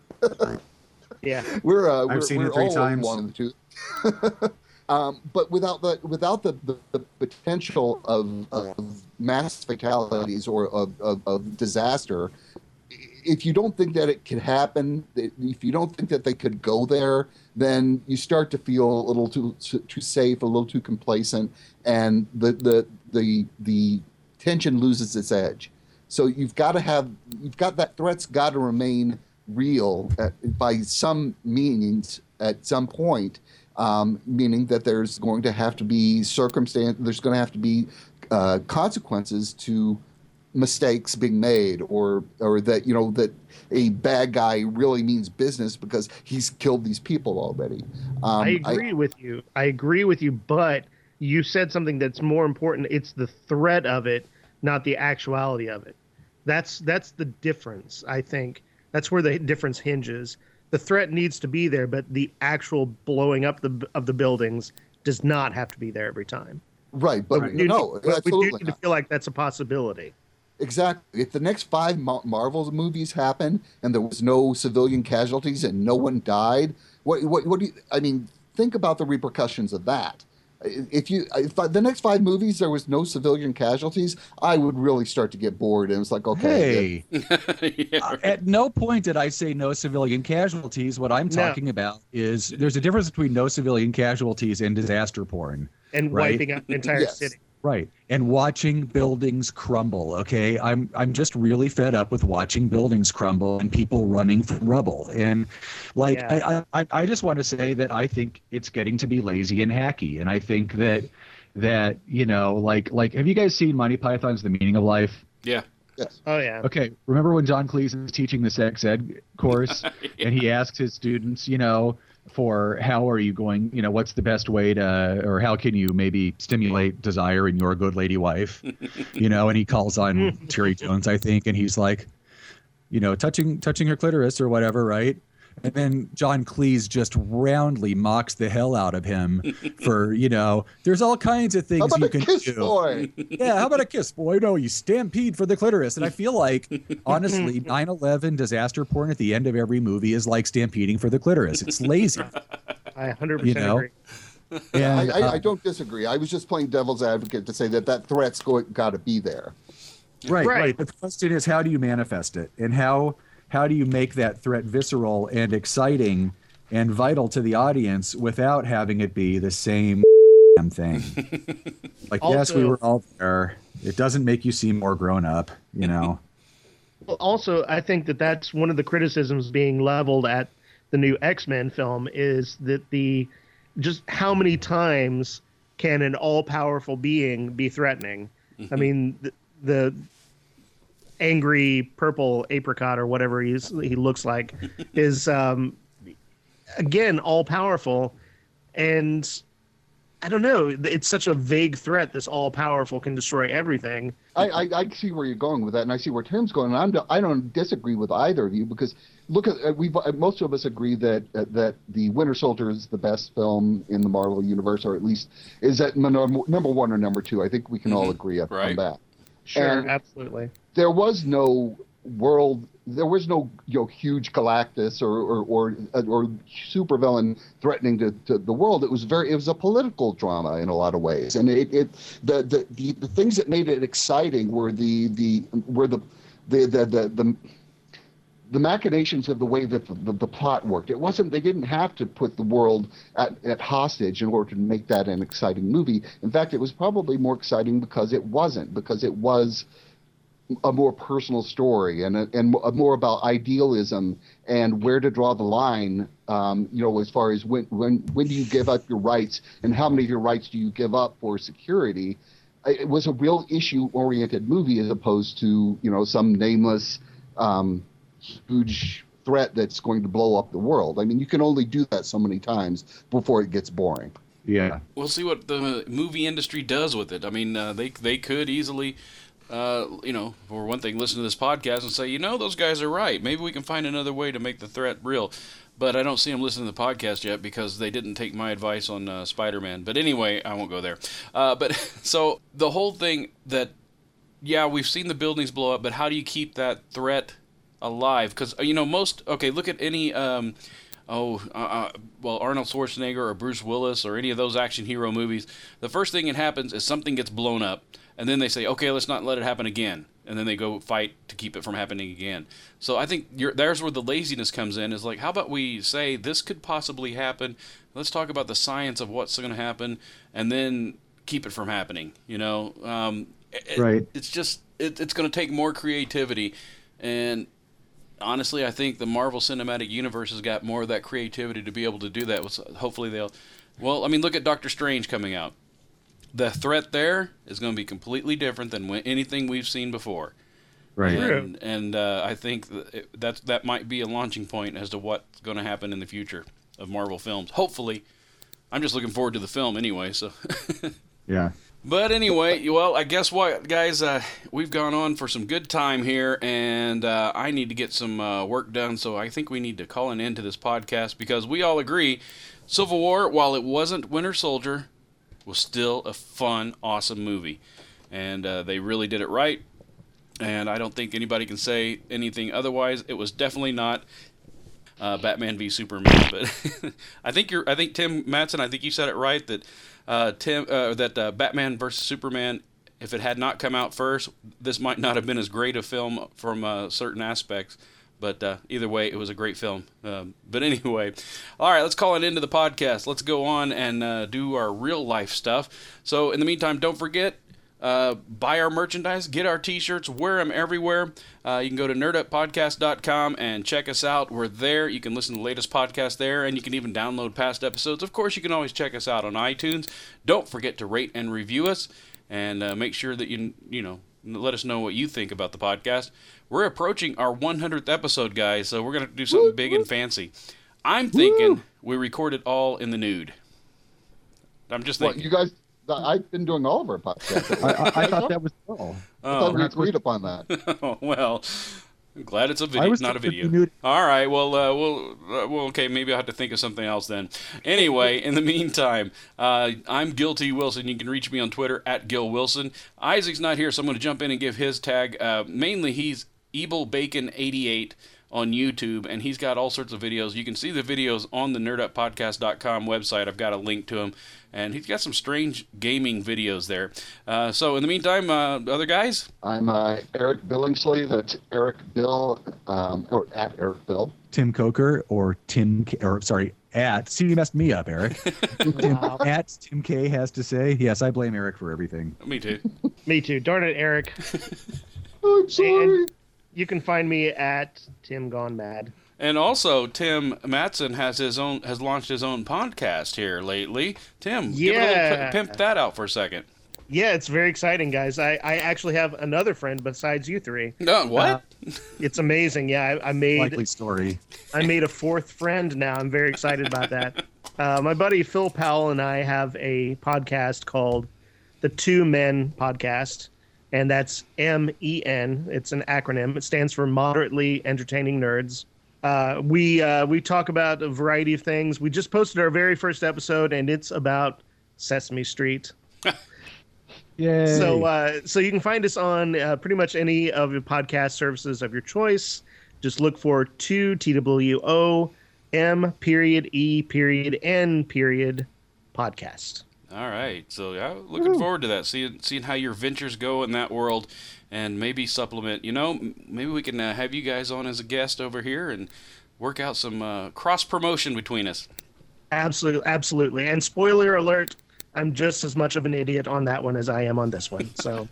Yeah, we're uh, I've we're, seen we're it three all times. one of the two. um, but without the without the, the, the potential of, of mass fatalities or of, of, of disaster. If you don't think that it could happen, if you don't think that they could go there, then you start to feel a little too too safe, a little too complacent, and the the the the tension loses its edge. So you've got to have you've got that threat's got to remain real at, by some means at some point, um, meaning that there's going to have to be circumstance, there's going to have to be uh, consequences to mistakes being made, or or that you know that a bad guy really means business because he's killed these people already. Um, I agree I, with you. I agree with you, but you said something that's more important. It's the threat of it, not the actuality of it. That's that's the difference. I think that's where the difference hinges. The threat needs to be there, but the actual blowing up the of the buildings does not have to be there every time. Right, but But no, we no do, absolutely we do need not. to feel like that's a possibility. Exactly. If the next five Mar- Marvel movies happen and there was no civilian casualties and no one died, what what what do you? I mean, think about the repercussions of that. If you if the next five movies there was no civilian casualties, I would really start to get bored. And it's like, okay, Hey, Yeah, uh, right. at no point did I say no civilian casualties. What I'm No. talking about is there's a difference between no civilian casualties and disaster porn. And Right. wiping out an entire Yes. city. Right. And watching buildings crumble. Okay. I'm I'm just really fed up with watching buildings crumble and people running from rubble. And like Yeah. I, I I just want to say that I think it's getting to be lazy and hacky. And I think that that, you know, like like have you guys seen Monty Python's The Meaning of Life? Yeah. yes. Oh yeah. Okay. Remember when John Cleese is teaching the sex ed course and he asks his students, you know, for how are you going, you know, what's the best way to, or how can you maybe stimulate desire in your good lady wife, you know, and he calls on Terry Jones, I think, and he's like, you know, touching touching her clitoris or whatever, right? And then John Cleese just roundly mocks the hell out of him for, you know, there's all kinds of things How about you a can kiss, do. boy? Yeah, how about a kiss, boy? No, you stampede for the clitoris. And I feel like, honestly, nine eleven disaster porn at the end of every movie is like stampeding for the clitoris. It's lazy. I one hundred percent You know? agree. And, I, I, uh, I don't disagree. I was just playing devil's advocate to say that that threat's got to be there. Right, Right. right. But the question is, how do you manifest it? And how how do you make that threat visceral and exciting and vital to the audience without having it be the same damn thing? Like, yes, we Also- were all there. It doesn't make you seem more grown up, you know? Well, also, I think that that's one of the criticisms being leveled at the new X-Men film is that the just how many times can an all-powerful being be threatening? I mean, the, the angry purple apricot or whatever he's he looks like is um, again all-powerful, and I don't know. It's such a vague threat. This all-powerful can destroy everything. I, I, I see where you're going with that, and I see where Tim's going. And I'm, I don't disagree with either of you because look at we most of us agree that uh, that the Winter Soldier is the best film in the Marvel universe, or at least is that number, number one or number two. I think we can all agree up Right. on that. Sure, And- absolutely. There was no world. There was no you know huge Galactus or or or, or supervillain threatening to, to the world. It was very. It was a political drama in a lot of ways, and it, it the, the the the things that made it exciting were the the were the the the the, the the machinations of the way that the, the, the plot worked. It wasn't. They didn't have to put the world at, at hostage in order to make that an exciting movie. In fact, it was probably more exciting because it wasn't. Because it was a more personal story and a, and more about idealism and where to draw the line. Um, you know, as far as when when when do you give up your rights and how many of your rights do you give up for security? It was a real issue-oriented movie as opposed to you know some nameless. Um, huge threat that's going to blow up the world. I mean, you can only do that so many times before it gets boring. Yeah. We'll see what the movie industry does with it. I mean, uh, they they could easily, uh, you know, for one thing, listen to this podcast and say, you know, those guys are right. Maybe we can find another way to make the threat real. But I don't see them listening to the podcast yet because they didn't take my advice on uh, Spider-Man. But anyway, I won't go there. Uh, but so the whole thing that, yeah, we've seen the buildings blow up, but how do you keep that threat alive? Because you know most okay look at any um oh uh, uh, well Arnold Schwarzenegger or Bruce Willis or any of those action hero movies, the first thing that happens is something gets blown up and then they say, okay, let's not let it happen again, and then they go fight to keep it from happening again. So I think you're, there's where the laziness comes in, is like, how about we say this could possibly happen, let's talk about the science of what's going to happen and then keep it from happening, you know. um it, Right. It's just it, it's going to take more creativity, and honestly, I think the Marvel Cinematic Universe has got more of that creativity to be able to do that. Hopefully they'll... Well, I mean, look at Doctor Strange coming out. The threat there is going to be completely different than anything we've seen before. Right. And, and uh, I think that, that's, that might be a launching point as to what's going to happen in the future of Marvel films. Hopefully. I'm just looking forward to the film anyway, so... Yeah. But anyway, well, I guess what, guys, uh, we've gone on for some good time here, and uh, I need to get some uh, work done, so I think we need to call an end to this podcast, because we all agree Civil War, while it wasn't Winter Soldier, was still a fun, awesome movie. And uh, they really did it right, and I don't think anybody can say anything otherwise. It was definitely not uh, Batman v Superman, but I think you're, I think Tim Mattson, I think you said it right, that Uh, Tim, uh, that uh, Batman versus Superman, if it had not come out first, this might not have been as great a film from uh, certain aspects. But uh, either way, it was a great film. Um, but anyway, all right, let's call it into the podcast. Let's go on and uh, do our real life stuff. So in the meantime, don't forget, uh, buy our merchandise, get our t-shirts, wear them everywhere. Uh, you can go to nerd up podcast dot com and check us out. We're there. You can listen to the latest podcast there, and you can even download past episodes. Of course, you can always check us out on iTunes. Don't forget to rate and review us, and uh, make sure that you you know let us know what you think about the podcast. We're approaching our one hundredth episode, guys, so we're going to do something big and fancy. I'm thinking Woo! we record it all in the nude. I'm just thinking. Well, you guys, I've been doing all of our podcasts. I, I, I thought that was all. I thought we agreed upon that. Oh, well, I'm glad it's a video, not a video. All right, well, uh, we'll, uh, well, okay, maybe I'll have to think of something else then. Anyway, in the meantime, uh, I'm Guilty Wilson. You can reach me on Twitter at Gil Wilson. Isaac's not here, so I'm going to jump in and give his tag. Uh, mainly, he's Evil Bacon eighty-eight on YouTube, and he's got all sorts of videos. You can see the videos on the nerd up podcast dot com website. I've got a link to him, and he's got some strange gaming videos there. Uh, so in the meantime, uh, other guys? I'm uh, Eric Billingsley. That's Eric Bill, um, or at Eric Bill. Tim Coker, or Tim, K, or sorry, at, see, you messed me up, Eric. Tim, at Tim K has to say. Yes, I blame Eric for everything. Me too. Me too. Darn it, Eric. I'm sorry. And you can find me at Tim Gone Mad. And also, Tim Matson has his own has launched his own podcast here lately. Tim, yeah. give it a little, pimp that out for a second. Yeah, it's very exciting, guys. I, I actually have another friend besides you three. No, what? Uh, it's amazing. Yeah, I, I made likely story. I made a fourth friend now. I'm very excited about that. Uh, my buddy Phil Powell and I have a podcast called the Two Men Podcast. And that's M E N. It's an acronym. It stands for Moderately Entertaining Nerds. Uh, we uh, we talk about a variety of things. We just posted our very first episode, and it's about Sesame Street. Yay! So uh, so you can find us on uh, pretty much any of the podcast services of your choice. Just look for two T W O M period E period N period podcast. All right, so yeah, looking Woo. forward to that. Seeing seeing how your ventures go in that world, and maybe supplement. You know, maybe we can uh, have you guys on as a guest over here and work out some uh, cross promotion between us. Absolutely, absolutely. And spoiler alert: I'm just as much of an idiot on that one as I am on this one. So.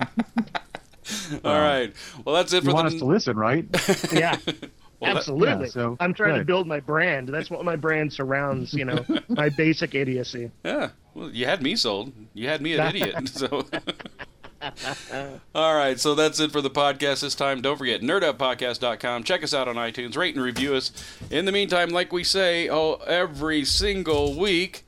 All right. Well, that's it you for want the... us to listen, right? Yeah. Well, absolutely. That, yeah, so, I'm trying right. to build my brand. That's what my brand surrounds, you know, my basic idiocy. Yeah. Well, you had me sold. You had me an idiot. So. All right. So that's it for the podcast this time. Don't forget, nerd up podcast dot com. Check us out on iTunes. Rate and review us. In the meantime, like we say oh, every single week,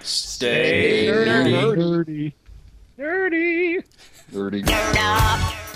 stay, stay nerdy. Nerdy. Nerdy. Nerdy. Nerd up.